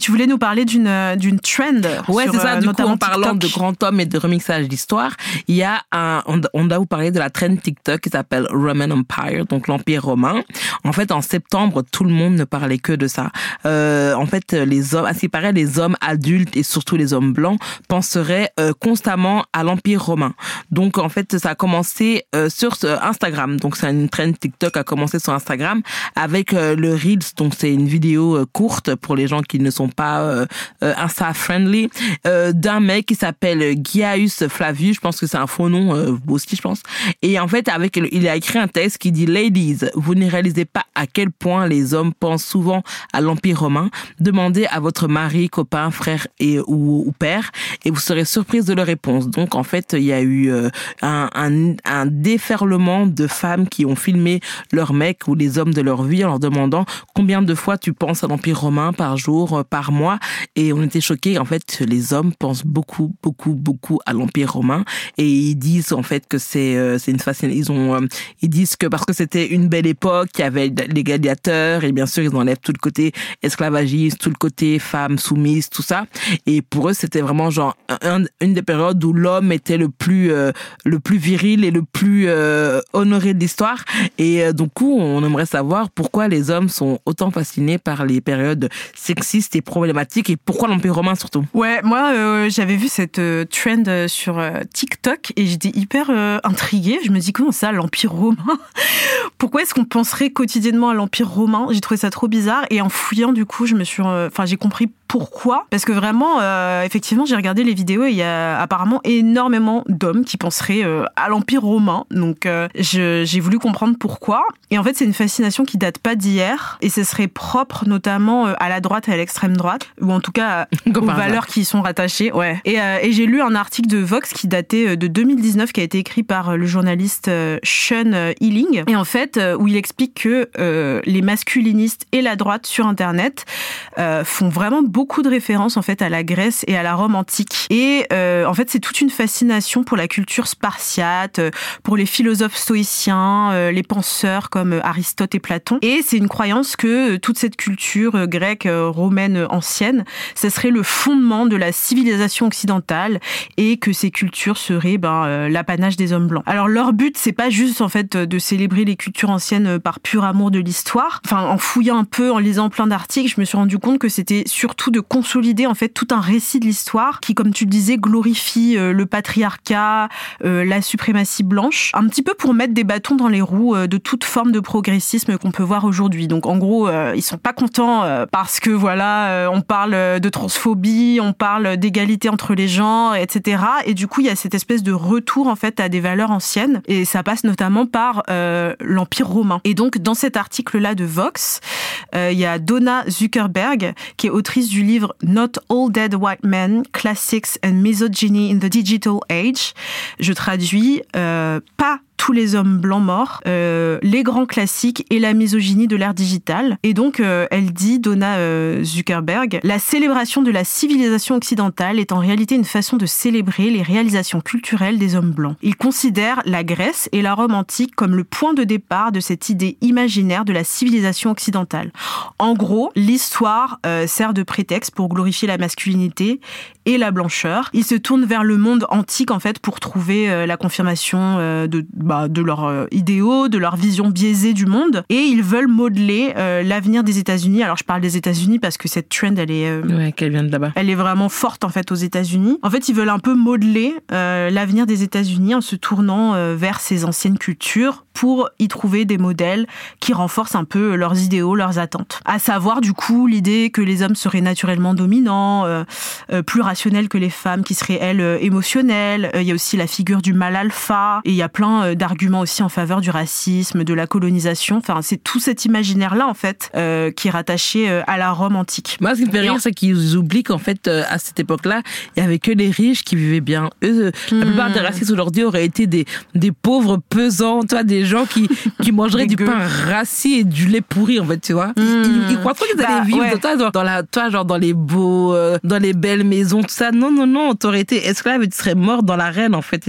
tu voulais nous parler d'une d'une trend. Ouais, sur, c'est ça. euh, Du coup, en TikTok. parlant de grand homme et de remixage d'histoire, il y a un, on, on doit vous parler de la trend TikTok qui s'appelle Roman Empire, donc l'Empire romain. En fait, en septembre, tout le monde ne parlait que de ça. Euh, en fait, les hommes, à ce qui paraît, les hommes adultes et surtout les hommes blancs penseraient euh, constamment à l'Empire romain. Donc, en fait, ça a commencé euh, sur Instagram. Donc, c'est une trend TikTok a commencé sur Instagram avec euh, le Reels. Donc, c'est une vidéo euh, courte pour les gens qui ne sont pas euh, euh, Insta-friendly, euh, d'un mec qui s'appelle Gaius Flavius. Je pense que c'est un faux nom, euh, aussi, je pense. Et en fait, avec il a écrit un texte qui dit « Ladies, vous ne réalisez pas à quel point les hommes pensent souvent à l'Empire romain. Demandez à votre mari, copain, frère et ou, ou père et vous serez surprise de leur réponse. » Donc, en fait, il y a eu euh, un, un, un déferlement de femmes qui ont filmé leurs mecs ou les hommes de leur vie en leur demandant combien de fois tu penses à l'Empire romain par jour, par mois. Et on était choqués. En fait, les hommes pensent beaucoup, beaucoup, beaucoup à l'Empire romain et ils disent en fait que c'est euh, c'est une fascination. Ils ont euh, ils disent que parce que c'était une belle époque, il y avait les gladiateurs et bien sûr ils enlèvent tout le côté esclavagiste, tout le côté femme soumise, tout ça. Et pour eux, c'était vraiment genre un, une des périodes où l'homme était le plus euh, le plus viril et le plus euh, honoré de l'histoire. Et euh, du coup, on aimerait savoir pourquoi les hommes sont autant fascinés par les périodes sexistes et problématiques et pourquoi l'Empire romain surtout. Ouais, moi euh, j'avais vu cette euh, trend sur euh, TikTok et j'étais hyper euh, intriguée. Je me dis comment ça, l'Empire romain? Pourquoi est-ce qu'on penserait quotidiennement à l'Empire romain? J'ai trouvé ça trop bizarre et en fouillant du coup, je me suis, enfin euh, j'ai compris pourquoi. Parce que vraiment, euh, effectivement, j'ai regardé les vidéos et il y a apparemment énormément d'hommes qui penseraient euh, à l'Empire romain. Donc euh, je, j'ai voulu comprendre pourquoi. Et en fait, c'est une fascination qui date pas d'hier et ce serait propre notamment à la droite et à l'extrême droite, ou en tout cas aux valeurs qui y sont rattachées. Ouais. Et, euh, et j'ai lu un article de Vox qui datait de deux mille dix-neuf, qui a été écrit par le journaliste Sean Healing. Et en fait, où il explique que euh, les masculinistes et la droite sur Internet euh, font vraiment beaucoup de références en fait à la Grèce et à la Rome antique. Et euh, en fait, c'est toute une fascination pour la culture spartiate, pour les philosophes stoïciens, euh, les penseurs comme Aristote et Platon. Et c'est une croyance que toute cette culture grecque, romaine ancienne, ce serait le fondement de la civilisation occidentale et que ces cultures seraient ben, euh, l'apanage des hommes blancs. Alors leur but, c'est pas juste en fait de célébrer les cultures anciennes par pur amour de l'histoire. Enfin, en fouillant un peu, en lisant plein d'articles, je me suis rendu compte que c'était surtout de consolider en fait tout un récit de l'histoire qui, comme tu le disais, glorifie euh, le patriarcat, euh, la suprématie blanche, un petit peu pour mettre des bâtons dans les roues euh, de toute forme de progressisme qu'on peut voir aujourd'hui. Donc en gros, euh, ils sont pas contents euh, parce que voilà, euh, on parle de transphobie, on parle d'égalité entre les genres, et cetera. Et du coup, il y a cette espèce de retour en fait à des valeurs anciennes et ça passe notamment par euh, l'Empire romain. Et donc dans cet article-là de Vox, euh, il y a Donna Zuckerberg qui est autrice du livre Not All Dead White Men, Classics and Misogyny in the Digital Age. Je traduis euh, pas tous les hommes blancs morts, euh, les grands classiques et la misogynie de l'ère digitale. Et donc, euh, elle dit, Donna euh, Zuckerberg, la célébration de la civilisation occidentale est en réalité une façon de célébrer les réalisations culturelles des hommes blancs. Il considère la Grèce et la Rome antique comme le point de départ de cette idée imaginaire de la civilisation occidentale. En gros, l'histoire euh, sert de prétexte pour glorifier la masculinité et la blancheur. Ils se tournent vers le monde antique, en fait, pour trouver euh, la confirmation euh, de Bah, de leurs euh, idéaux, de leur vision biaisée du monde, et ils veulent modeler euh, l'avenir des États-Unis. Alors je parle des États-Unis parce que cette trend, elle est, euh, ouais, qu'elle vient de là-bas. Elle est vraiment forte en fait aux États-Unis. En fait, ils veulent un peu modeler euh, l'avenir des États-Unis en se tournant euh, vers ces anciennes cultures pour y trouver des modèles qui renforcent un peu leurs idéaux, leurs attentes. À savoir du coup l'idée que les hommes seraient naturellement dominants, euh, euh, plus rationnels que les femmes, qui seraient elles euh, émotionnelles. Il euh, y a aussi la figure du mâle alpha, et il y a plein euh, d'arguments aussi en faveur du racisme, de la colonisation. Enfin, c'est tout cet imaginaire-là en fait euh, qui est rattaché euh, à la Rome antique. Moi, ce qui me fait rire, c'est qu'ils oublient qu'en fait, euh, à cette époque-là, il y avait que les riches qui vivaient bien. Eux, mmh. la plupart des racistes aujourd'hui auraient été des des pauvres pesants, tu vois, des gens qui qui mangeraient du pain rassis et du lait pourri en fait, tu vois. Ils, mmh. ils, ils croient trop qu'ils allaient bah, vivre ouais. toi, dans, dans la toi genre dans les beaux euh, dans les belles maisons, tout ça. Non non non, t'aurais été esclave et tu serais mort dans l'arène en fait et tout.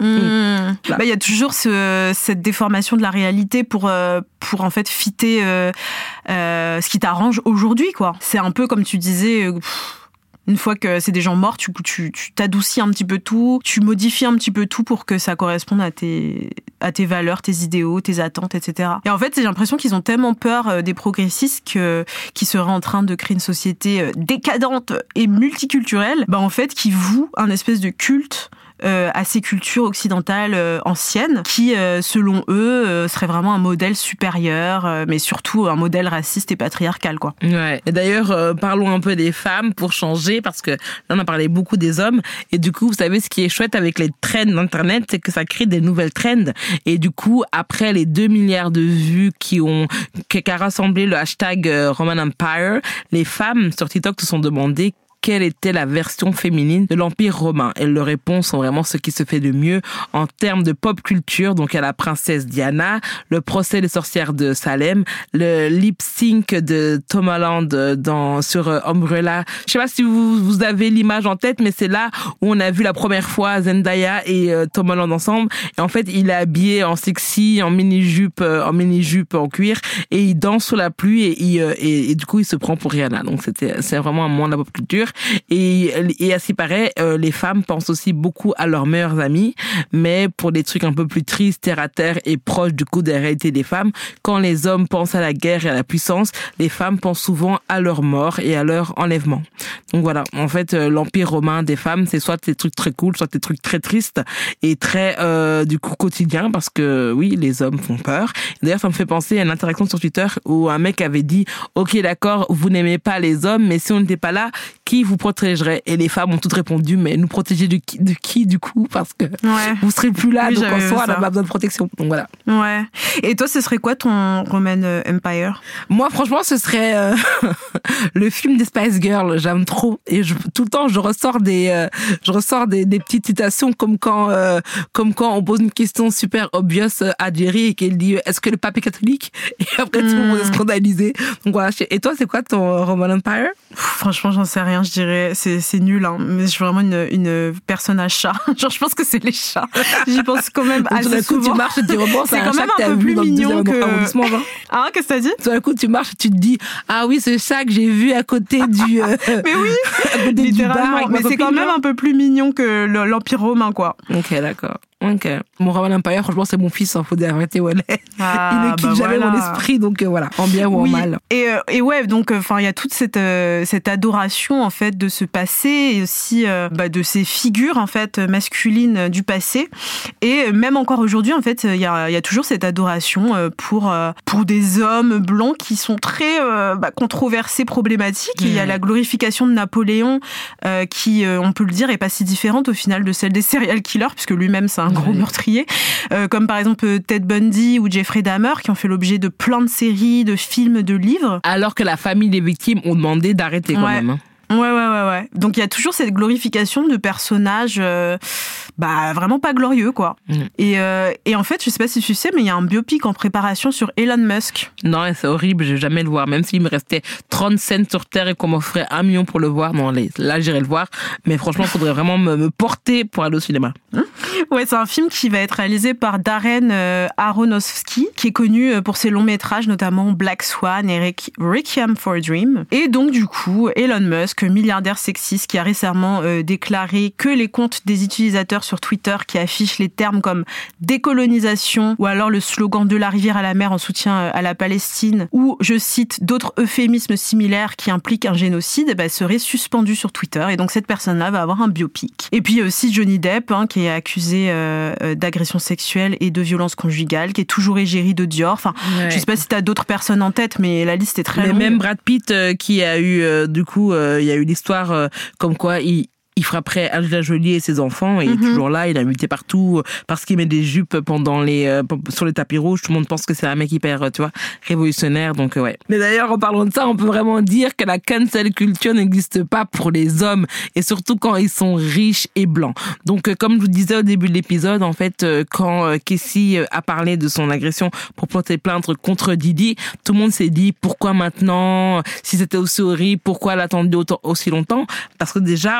Mmh. Bah, il y a toujours ce, cette déformation de la réalité pour, euh, pour en fait fitter euh, euh, ce qui t'arrange aujourd'hui, quoi. C'est un peu comme tu disais... Euh, pff, une fois que c'est des gens morts, tu, tu, tu t'adoucis un petit peu tout, tu modifies un petit peu tout pour que ça corresponde à tes, à tes valeurs, tes idéaux, tes attentes, et cetera. Et en fait, j'ai l'impression qu'ils ont tellement peur des progressistes que, qu'ils seraient en train de créer une société décadente et multiculturelle, bah en fait, qui vouent un espèce de culte Euh, à ces cultures occidentales euh, anciennes qui, euh, selon eux, euh, serait vraiment un modèle supérieur, euh, mais surtout un modèle raciste et patriarcal, quoi. Ouais. Et d'ailleurs, euh, parlons un peu des femmes pour changer, parce que là, on a parlé beaucoup des hommes. Et du coup, vous savez, ce qui est chouette avec les trends d'Internet, c'est que ça crée des nouvelles trends. Et du coup, après les deux milliards de vues qui ont, qu'a rassemblé le hashtag euh, Roman Empire, les femmes sur TikTok se sont demandé quelle était la version féminine de l'Empire romain. Et leurs réponses sont vraiment ce qui se fait de mieux en termes de pop culture. Donc, il y a la princesse Diana, le procès des sorcières de Salem, le lip sync de Tom Holland dans, sur Umbrella. Je sais pas si vous, vous avez l'image en tête, mais c'est là où on a vu la première fois Zendaya et euh, Tom Holland ensemble. Et en fait, il est habillé en sexy, en mini-jupe, euh, en mini-jupe en cuir, et il danse sous la pluie et, il, euh, et, et du coup, il se prend pour Rihanna. Donc, c'était, c'est vraiment un moment de la pop culture. Et, et à ce qui paraît, euh, les femmes pensent aussi beaucoup à leurs meilleurs amis, mais pour des trucs un peu plus tristes, terre à terre et proches du coup des réalités des femmes, quand les hommes pensent à la guerre et à la puissance, les femmes pensent souvent à leur mort et à leur enlèvement. Donc voilà, en fait, euh, l'empire romain des femmes, c'est soit des trucs très cool, soit des trucs très tristes et très euh, du coup quotidiens, parce que oui, les hommes font peur. D'ailleurs, ça me fait penser à une interaction sur Twitter où un mec avait dit « Ok, d'accord, vous n'aimez pas les hommes, mais si on n'était pas là, qui vous protégerait ?» Et les femmes ont toutes répondu, mais nous protéger de qui, de qui du coup, parce que ouais. vous serez plus là, oui, donc en soi, on n'a pas besoin de protection. Donc voilà. Ouais. Et toi, ce serait quoi ton Roman Empire? Moi, franchement, ce serait euh, le film des Spice Girls. J'aime trop. Et je, tout le temps, je ressors des, euh, je ressors des, des petites citations comme quand, euh, comme quand on pose une question super obvious à Jerry et qu'elle dit est-ce que le pape est catholique? Et après, mm. tout le monde est scandalisé. Donc voilà. Et toi, c'est quoi ton Roman Empire? Franchement, j'en sais rien. Je dirais, c'est, c'est nul, hein. Mais je suis vraiment une, une personne à chat. Genre, je pense que c'est les chats. J'y pense quand même donc, assez coup, souvent. Tu marches et tu repenses c'est à quand un même chat un peu plus mignon que. Ah, qu'est-ce que t'as dit? Tout d'un coup, tu marches et tu te dis, ah oui, ce chat que j'ai vu à côté du. Euh, mais oui. à côté littéralement. Du bar, mais c'est quand même un peu plus mignon que l'Empire romain, quoi. Ok, d'accord. Ok. Mon Roman Empire, franchement, c'est mon fils, hein, faut dire la vérité, ouais. Ah, il ne quitte bah jamais voilà. mon esprit, donc euh, voilà, en bien ou en oui. mal. Et, euh, et ouais, donc enfin, il y a toute cette euh, cette adoration en fait de ce passé et aussi euh, bah, de ces figures en fait masculines du passé. Et même encore aujourd'hui, en fait, il y a il y a toujours cette adoration euh, pour euh, pour des hommes blancs qui sont très euh, bah, controversés, problématiques. Mmh. Il y a la glorification de Napoléon euh, qui, euh, on peut le dire, est pas si différente au final de celle des serial killers, puisque lui-même c'est un gros meurtrier, euh, comme par exemple Ted Bundy ou Jeffrey Dahmer, qui ont fait l'objet de plein de séries, de films, de livres. Alors que la famille des victimes ont demandé d'arrêter quand ouais. même. Hein. Ouais, ouais, ouais, ouais. Donc il y a toujours cette glorification de personnages, euh, bah vraiment pas glorieux, quoi. Mmh. Et, euh, et en fait, je sais pas si tu sais, mais il y a un biopic en préparation sur Elon Musk. Non, c'est horrible, je vais jamais le voir. Même s'il me restait trente cents sur Terre et qu'on m'offrait un million pour le voir, non, là j'irai le voir. Mais franchement, il faudrait vraiment me, me porter pour aller au cinéma. Mmh. Ouais, c'est un film qui va être réalisé par Darren euh, Aronofsky, qui est connu pour ses longs métrages, notamment Black Swan et Requiem for a Dream. Et donc du coup, Elon Musk, milliardaire sexiste, qui a récemment euh, déclaré que les comptes des utilisateurs sur Twitter qui affichent les termes comme décolonisation ou alors le slogan de la rivière à la mer en soutien euh, à la Palestine ou, je cite, d'autres euphémismes similaires qui impliquent un génocide, eh ben, seraient suspendus sur Twitter. Et donc cette personne-là va avoir un biopic. Et puis il y a aussi Johnny Depp, hein, qui est accusé euh, d'agression sexuelle et de violence conjugale, qui est toujours égérie de Dior. Enfin, ouais. Je sais pas si t'as d'autres personnes en tête, mais la liste est très mais longue. Mais même Brad Pitt, euh, qui a eu, euh, du coup, euh, il y a eu l'histoire euh, comme quoi il il frapperait Angelina Jolie et ses enfants et il est mm-hmm. toujours là, il a muté partout parce qu'il met des jupes pendant les euh, sur les tapis rouges. Tout le monde pense que c'est un mec hyper, tu vois, révolutionnaire. Donc ouais. Mais d'ailleurs, en parlant de ça, on peut vraiment dire que la cancel culture n'existe pas pour les hommes et surtout quand ils sont riches et blancs. Donc euh, comme je vous disais au début de l'épisode, en fait, euh, quand euh, Casey a parlé de son agression pour porter plainte contre Didi, tout le monde s'est dit pourquoi maintenant, si c'était aussi horrible, pourquoi elle attendait autant, aussi longtemps? Parce que déjà, en fait,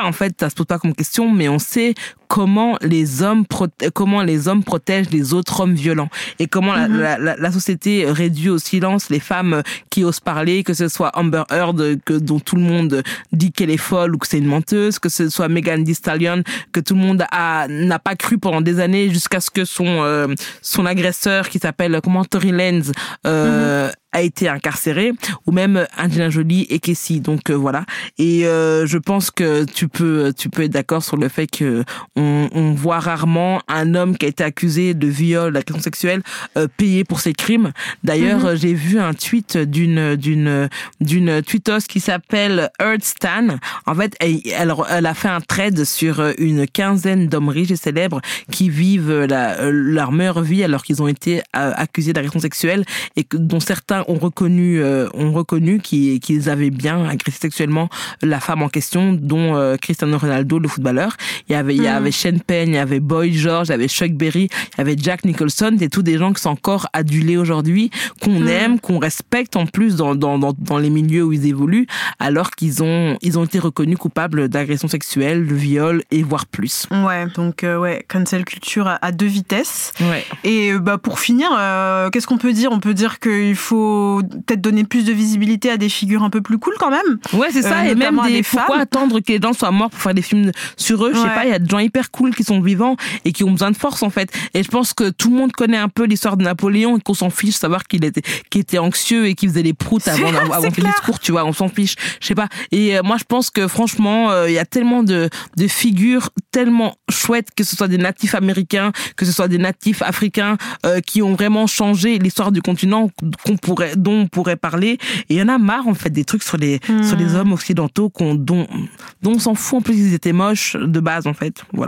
ça se pose pas comme question, mais on sait comment les hommes prote- comment les hommes protègent les autres hommes violents et comment mm-hmm. la, la, la société réduit au silence les femmes qui osent parler, que ce soit Amber Heard, que, dont tout le monde dit qu'elle est folle ou que c'est une menteuse, que ce soit Megan Thee Stallion, que tout le monde a, n'a pas cru pendant des années jusqu'à ce que son, euh, son agresseur qui s'appelle, comment, Tory Lanez, euh, mm-hmm. a été incarcéré, ou même Angelina Jolie et Casey. Donc euh, voilà. Et euh, je pense que tu peux tu peux être d'accord sur le fait que on, on voit rarement un homme qui a été accusé de viol, d'agression sexuelle, euh, payer pour ses crimes. D'ailleurs, mm-hmm. j'ai vu un tweet d'une d'une d'une tweetos qui s'appelle Earth Stan. En fait, elle, elle elle a fait un thread sur une quinzaine d'hommes riches et célèbres qui vivent la, leur meilleure vie alors qu'ils ont été accusés d'agression sexuelle et que, dont certains ont reconnu euh, ont reconnu qu'ils, qu'ils avaient bien agressé sexuellement la femme en question, dont euh, Cristiano Ronaldo, le footballeur. Il y avait mmh. il y avait Sean Penn, il y avait Boy George, il y avait Chuck Berry, il y avait Jack Nicholson. C'est tous des gens qui sont encore adulés aujourd'hui, qu'on mmh. aime, qu'on respecte en plus dans dans dans dans les milieux où ils évoluent, alors qu'ils ont ils ont été reconnus coupables d'agression sexuelle, de viol et voire plus. Ouais, donc euh, ouais, cancel culture à, à deux vitesses. Ouais. Et bah pour finir, euh, qu'est-ce qu'on peut dire ? On peut dire qu'il faut peut-être donner plus de visibilité à des figures un peu plus cool quand même. Ouais, c'est ça. Euh, et même des, pourquoi attendre que les gens soient morts pour faire des films sur eux? Je ouais. sais pas, il y a des gens hyper cool qui sont vivants et qui ont besoin de force en fait. Et je pense que tout le monde connaît un peu l'histoire de Napoléon et qu'on s'en fiche de savoir qu'il était, qu'il était anxieux et qu'il faisait des proutes avant, c'est, avant le discours, tu vois. On s'en fiche. Je sais pas. Et euh, moi, je pense que franchement, il euh, y a tellement de, de figures tellement chouettes, que ce soit des natifs américains, que ce soit des natifs africains, euh, qui ont vraiment changé l'histoire du continent, qu'on pourrait dont on pourrait parler. Et il y en a marre en fait des trucs sur les mmh. sur les hommes occidentaux qu'on dont dont on s'en fout. En plus ils étaient moches de base en fait. Voilà.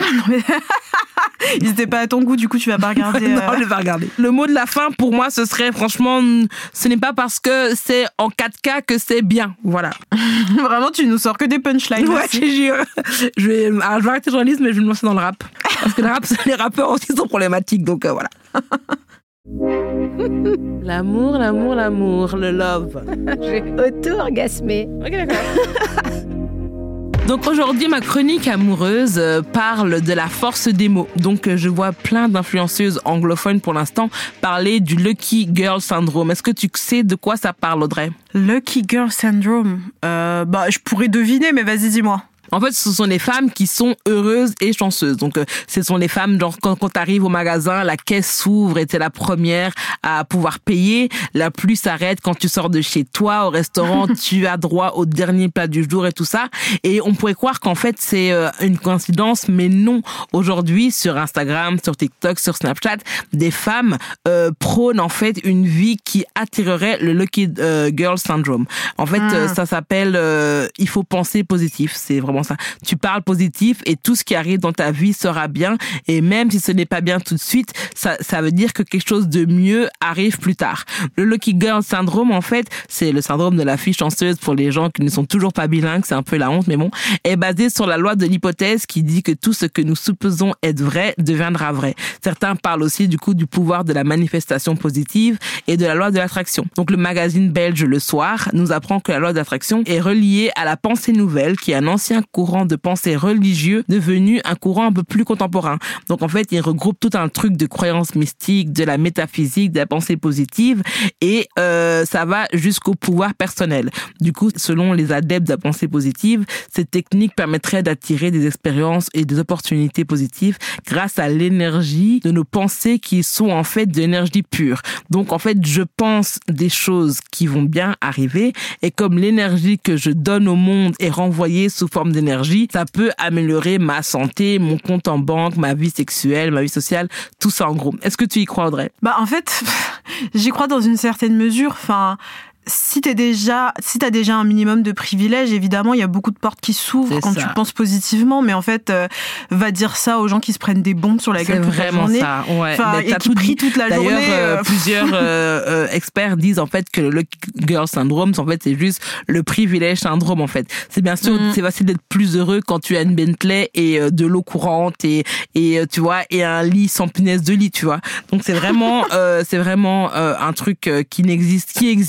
Ils étaient pas à ton goût, du coup tu vas pas regarder. Non, euh... je vais pas regarder. Le mot de la fin pour moi ce serait franchement, ce n'est pas parce que c'est en quatre K que c'est bien. Voilà. Vraiment tu nous sors que des punchlines. Ouais, je jure. Je vais, alors, je vais arrêter le journalisme mais je vais me lancer dans le rap. Parce que le rap, les rappeurs aussi sont problématiques, donc euh, voilà. L'amour, l'amour, l'amour, le love. J'ai auto-orgasmé. Ok, d'accord. Donc aujourd'hui, ma chronique amoureuse parle de la force des mots. Donc je vois plein d'influenceuses anglophones pour l'instant parler du Lucky Girl Syndrome. Est-ce que tu sais de quoi ça parle, Audrey? Lucky Girl Syndrome euh, Bah, je pourrais deviner, mais vas-y, dis-moi. En fait, ce sont les femmes qui sont heureuses et chanceuses. Donc, euh, ce sont les femmes, genre, quand, quand t'arrives au magasin, la caisse s'ouvre et t'es la première à pouvoir payer. La pluie s'arrête quand tu sors de chez toi. Au restaurant, tu as droit au dernier plat du jour et tout ça. Et on pourrait croire qu'en fait, c'est euh, une coïncidence, mais non. Aujourd'hui, sur Instagram, sur TikTok, sur Snapchat, des femmes euh, prônent en fait une vie qui attirerait le Lucky euh, Girl Syndrome. En fait, mmh. euh, ça s'appelle euh, il faut penser positif. C'est vraiment ça. Tu parles positif et tout ce qui arrive dans ta vie sera bien. Et même si ce n'est pas bien tout de suite, ça, ça veut dire que quelque chose de mieux arrive plus tard. Le Lucky Girl Syndrome, en fait, c'est le syndrome de la fille chanceuse pour les gens qui ne sont toujours pas bilingues. C'est un peu la honte, mais bon. Est basé sur la loi de l'hypothèse qui dit que tout ce que nous supposons être vrai deviendra vrai. Certains parlent aussi, du coup, du pouvoir de la manifestation positive et de la loi de l'attraction. Donc, le magazine belge Le Soir nous apprend que la loi de l'attraction est reliée à la pensée nouvelle, qui est un ancien courant de pensée religieux devenu un courant un peu plus contemporain. Donc en fait, il regroupe tout un truc de croyances mystiques, de la métaphysique, de la pensée positive et euh, ça va jusqu'au pouvoir personnel. Du coup, selon les adeptes de la pensée positive, cette technique permettrait d'attirer des expériences et des opportunités positives grâce à l'énergie de nos pensées qui sont en fait de l'énergie pure. Donc en fait, je pense des choses qui vont bien arriver et comme l'énergie que je donne au monde est renvoyée sous forme d'énergie, ça peut améliorer ma santé, mon compte en banque, ma vie sexuelle, ma vie sociale, tout ça en gros. Est-ce que tu y crois, Audrey? Bah en fait, j'y crois dans une certaine mesure. Enfin, si t'es déjà, si t'as déjà un minimum de privilèges, évidemment, il y a beaucoup de portes qui s'ouvrent c'est quand ça. Tu penses positivement. Mais en fait, euh, va dire ça aux gens qui se prennent des bombes sur la gueule toute la journée. C'est vraiment ça, ouais. Enfin, et qui prient toute la D'ailleurs, journée. D'ailleurs, euh, plusieurs euh, euh, experts disent en fait que le Lucky Girl Syndrome, en fait, c'est juste le privilège syndrome. En fait, c'est bien sûr, mm. c'est facile d'être plus heureux quand tu as une Bentley et euh, de l'eau courante et et euh, tu vois et un lit sans punaise de lit, tu vois. Donc c'est vraiment, euh, c'est vraiment euh, un truc euh, qui n'existe, qui existe bien sûr.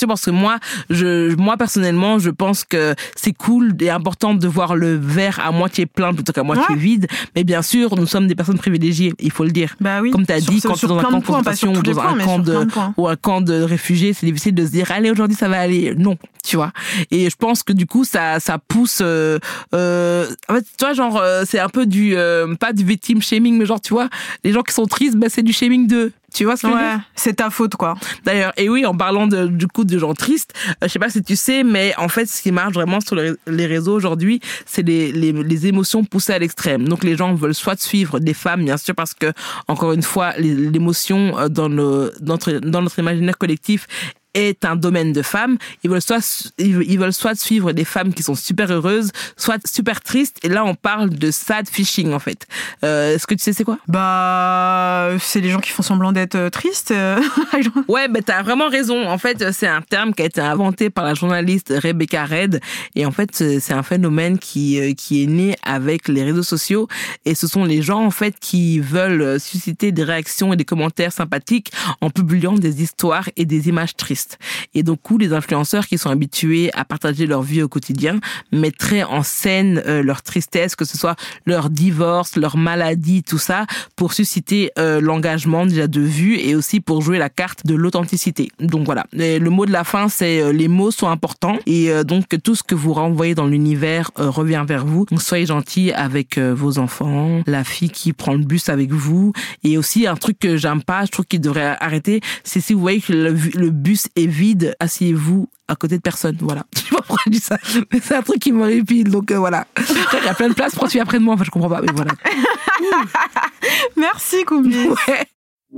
sûr, parce que moi, je, moi personnellement, je pense que c'est cool et important de voir le verre à moitié plein plutôt qu'à moitié ouais. vide. Mais bien sûr, nous sommes des personnes privilégiées, il faut le dire. Bah oui. Comme tu as dit, sur, quand tu es dans un camp de concentration ou dans un camp de, ou un camp de réfugiés, c'est difficile de se dire, allez, aujourd'hui, ça va aller. Non, tu vois. Et je pense que du coup, ça, ça pousse, euh, euh, en fait, tu vois, genre, euh, c'est un peu du, euh, pas du victim shaming, mais genre, tu vois, les gens qui sont tristes, ben, c'est du shaming d'eux. Tu vois ce que ouais, je veux dire ? C'est ta faute, quoi. D'ailleurs, et oui, en parlant de, du coup de gens tristes, euh, je sais pas si tu sais, mais en fait, ce qui marche vraiment sur le, les réseaux aujourd'hui, c'est les, les, les émotions poussées à l'extrême. Donc, les gens veulent soit suivre des femmes, bien sûr, parce que, encore une fois, les, l'émotion dans, le, dans, notre, dans notre imaginaire collectif est un domaine de femmes. Ils veulent soit, ils veulent soit suivre des femmes qui sont super heureuses, soit super tristes. Et là, on parle de sad fishing, en fait. Euh, est-ce que tu sais c'est quoi? Bah, c'est les gens qui font semblant d'être tristes. Ouais, bah, t'as vraiment raison. En fait, c'est un terme qui a été inventé par la journaliste Rebecca Red. Et en fait, c'est un phénomène qui, qui est né avec les réseaux sociaux. Et ce sont les gens, en fait, qui veulent susciter des réactions et des commentaires sympathiques en publiant des histoires et des images tristes. Et donc, les influenceurs qui sont habitués à partager leur vie au quotidien mettraient en scène euh, leur tristesse, que ce soit leur divorce, leur maladie, tout ça, pour susciter euh, l'engagement déjà de vue et aussi pour jouer la carte de l'authenticité. Donc voilà, et le mot de la fin, c'est euh, les mots sont importants et euh, donc tout ce que vous renvoyez dans l'univers euh, revient vers vous. Donc soyez gentils avec euh, vos enfants, la fille qui prend le bus avec vous. Et aussi un truc que j'aime pas, je trouve qu'il devrait arrêter, c'est si vous voyez que le, le bus est vide, asseyez-vous à côté de personne. Voilà. Je sais pas pourquoi je dis ça, mais c'est un truc qui m'horripile. Donc euh, voilà. Il y a plein de places, pourquoi tu es après de moi? Enfin, je comprends pas, mais voilà. Merci, Koumbi. Ouais.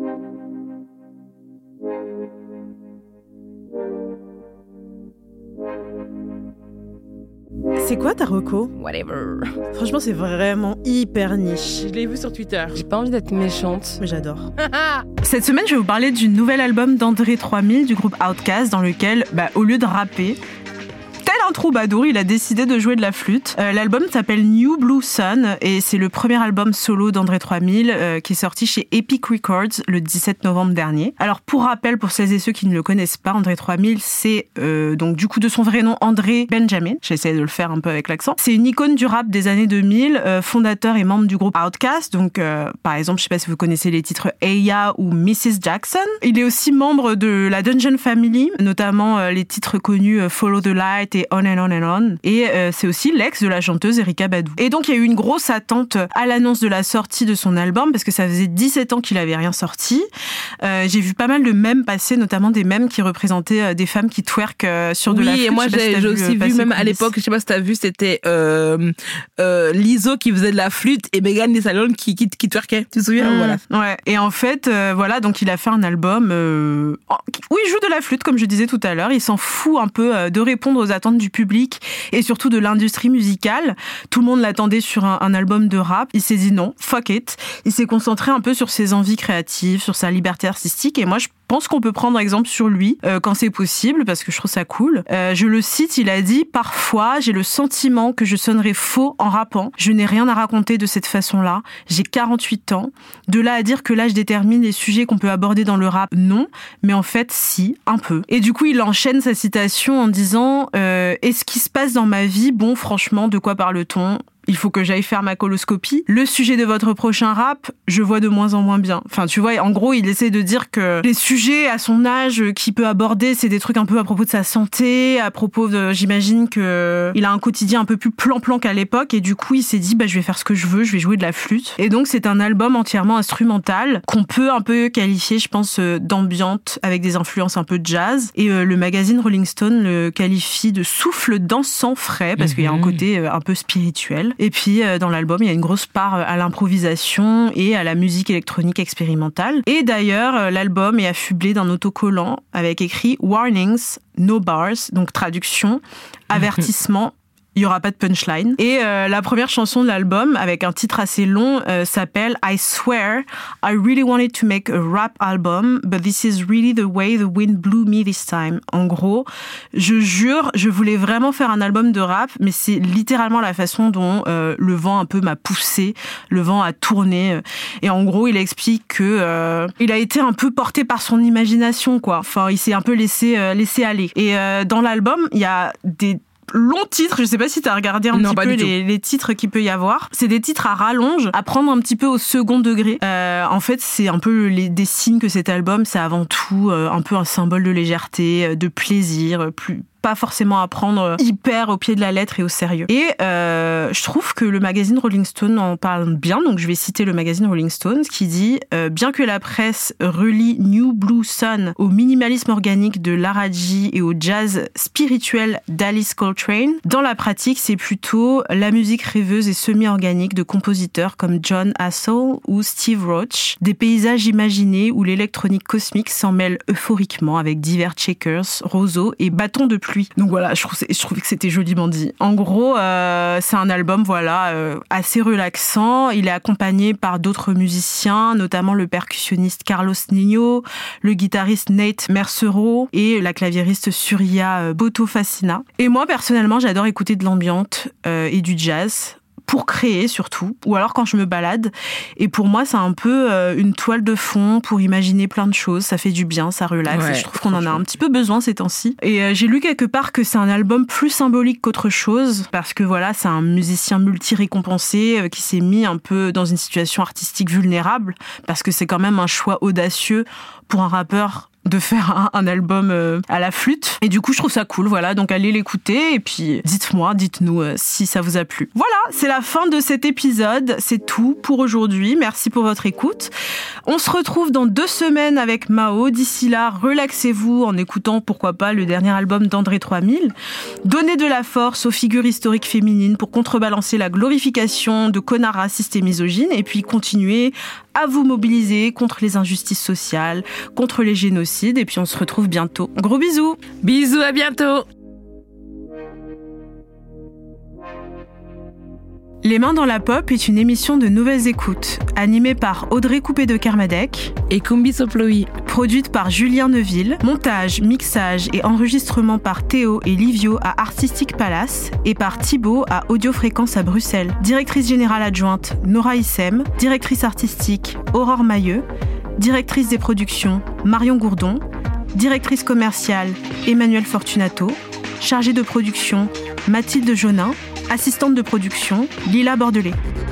C'est quoi ta reco? Whatever. Franchement, c'est vraiment hyper niche. Je l'ai vu sur Twitter. J'ai pas envie d'être méchante. Mais j'adore. Cette semaine, je vais vous parler du nouvel album d'André trois mille du groupe Outkast, dans lequel, bah, au lieu de rapper, tel un troubadour, il a décidé de jouer de la flûte. Euh, l'album s'appelle New Blue Sun et c'est le premier album solo d'André trois mille euh, qui est sorti chez Epic Records le dix-sept novembre dernier. Alors pour rappel, pour celles et ceux qui ne le connaissent pas, André trois mille, c'est euh, donc du coup de son vrai nom André Benjamin. J'essaie de le faire un peu avec l'accent. C'est une icône du rap des années deux mille, euh, fondateur et membre du groupe Outkast. Donc euh, par exemple, je sais pas si vous connaissez les titres Eya ou missus Jackson. Il est aussi membre de la Dungeon Family, notamment euh, les titres connus euh, Follow the Light et On and On and On. Et euh, c'est aussi l'ex de la chanteuse Erykah Badu. Et donc il y a eu une grosse attente à l'annonce de la sortie de son album parce que ça faisait dix-sept ans qu'il avait rien sorti. Euh, j'ai vu pas mal de mèmes passer, notamment des mèmes qui représentaient euh, des femmes qui twerkent euh, sur de oui, la flûte. Oui, et moi j'ai, si j'ai aussi vu, même à l'époque, je sais pas si t'as vu, c'était euh, euh, Lizzo qui faisait de la flûte et Megan Thee Stallion qui, qui, qui twerkait. Tu te souviens? Mmh, voilà. Ouais. Et en fait, euh, voilà, donc il a fait un album euh, où il joue de la flûte, comme je disais tout à l'heure. Il s'en fout un peu euh, de répondre aux attentes du public et surtout de l'industrie musicale. Tout le monde l'attendait sur un, un album de rap. Il s'est dit non, fuck it. Il s'est concentré un peu sur ses envies créatives, sur sa liberté artistique. Et moi, je pense qu'on peut prendre exemple sur lui euh, quand c'est possible, parce que je trouve ça cool. Euh, je le cite, il a dit « Parfois, j'ai le sentiment que je sonnerais faux en rappant. Je n'ai rien à raconter de cette façon-là. J'ai quarante-huit ans. De là à dire que l'âge détermine les sujets qu'on peut aborder dans le rap, non. Mais en fait, si, un peu. » Et du coup, il enchaîne sa citation en disant euh, « Et ce qui se passe dans ma vie, bon, franchement, de quoi parle-t-on ? Il faut que j'aille faire ma coloscopie. Le sujet de votre prochain rap, je vois de moins en moins bien. » Enfin, tu vois, en gros, il essaie de dire que les sujets à son âge qu'il peut aborder, c'est des trucs un peu à propos de sa santé, à propos de, j'imagine que il a un quotidien un peu plus plan-plan qu'à l'époque, et du coup, il s'est dit, bah, je vais faire ce que je veux, je vais jouer de la flûte. Et donc, c'est un album entièrement instrumental qu'on peut un peu qualifier, je pense, d'ambiante, avec des influences un peu jazz. Et euh, le magazine Rolling Stone le qualifie de souffle dansant frais, parce mmh. qu'il y a un côté euh, un peu spirituel. Et puis, euh, dans l'album, il y a une grosse part à l'improvisation et à la musique électronique expérimentale. Et d'ailleurs, euh, l'album est affublé d'un autocollant avec écrit « Warnings, no bars », donc traduction, avertissement, il y aura pas de punchline. Et euh, la première chanson de l'album, avec un titre assez long, euh, s'appelle I Swear, I really wanted to make a rap album, but this is really the way the wind blew me this time. En gros, je jure, je voulais vraiment faire un album de rap, mais c'est littéralement la façon dont euh, le vent un peu m'a poussé, le vent a tourné. Et en gros, il explique que euh, il a été un peu porté par son imagination, quoi. Enfin, il s'est un peu laissé euh, laissé aller. Et euh, dans l'album, il y a des longs titres, je sais pas si t'as regardé un non, petit peu les, les titres qu'il peut y avoir. C'est des titres à rallonge, à prendre un petit peu au second degré. Euh, en fait, c'est un peu les, des signes que cet album, c'est avant tout euh, un peu un symbole de légèreté, de plaisir, plus pas forcément à prendre hyper au pied de la lettre et au sérieux. Et euh, je trouve que le magazine Rolling Stone en parle bien, donc je vais citer le magazine Rolling Stone qui dit euh, « Bien que la presse relie New Blue Sun au minimalisme organique de Lara G et au jazz spirituel d'Alice Coltrane, dans la pratique, c'est plutôt la musique rêveuse et semi-organique de compositeurs comme John Hassell ou Steve Roach, des paysages imaginés où l'électronique cosmique s'en mêle euphoriquement avec divers checkers, roseaux et bâtons de pluie. Donc voilà, je, trouve, je trouvais que c'était joliment dit. En gros, euh, c'est un album voilà euh, assez relaxant. Il est accompagné par d'autres musiciens, notamment le percussionniste Carlos Nino, le guitariste Nate Mercero et la claviériste Surya Botofacina. Et moi, personnellement, j'adore écouter de l'ambiance euh, et du jazz. Pour créer surtout, ou alors quand je me balade. Et pour moi, c'est un peu euh, une toile de fond pour imaginer plein de choses. Ça fait du bien, ça relaxe. Ouais, et je trouve qu'on en a un petit peu besoin ces temps-ci. Et euh, j'ai lu quelque part que c'est un album plus symbolique qu'autre chose, parce que voilà, c'est un musicien multi-récompensé euh, qui s'est mis un peu dans une situation artistique vulnérable, parce que c'est quand même un choix audacieux pour un rappeur de faire un, un album euh, à la flûte. Et du coup, je trouve ça cool, voilà. Donc, allez l'écouter et puis dites-moi, dites-nous euh, si ça vous a plu. Voilà, c'est la fin de cet épisode. C'est tout pour aujourd'hui. Merci pour votre écoute. On se retrouve dans deux semaines avec Mao. D'ici là, relaxez-vous en écoutant, pourquoi pas, le dernier album d'André trois mille. Donnez de la force aux figures historiques féminines pour contrebalancer la glorification de connards racistes et misogynes et puis continuer à vous mobiliser contre les injustices sociales, contre les génocides, et puis on se retrouve bientôt. Gros bisous. Bisous, à bientôt. Les Mains dans la Pop est une émission de Nouvelles Écoutes, animée par Audrey Coupé de Kermadec et Kumbi Soploï, produite par Julien Neuville, montage, mixage et enregistrement par Théo et Livio à Artistic Palace et par Thibaut à Audio Fréquence à Bruxelles. Directrice générale adjointe Nora Issem, directrice artistique Aurore Mailleux, directrice des productions Marion Gourdon, directrice commerciale Emmanuel Fortunato, chargée de production Mathilde Jonin, assistante de production Lila Bordelais.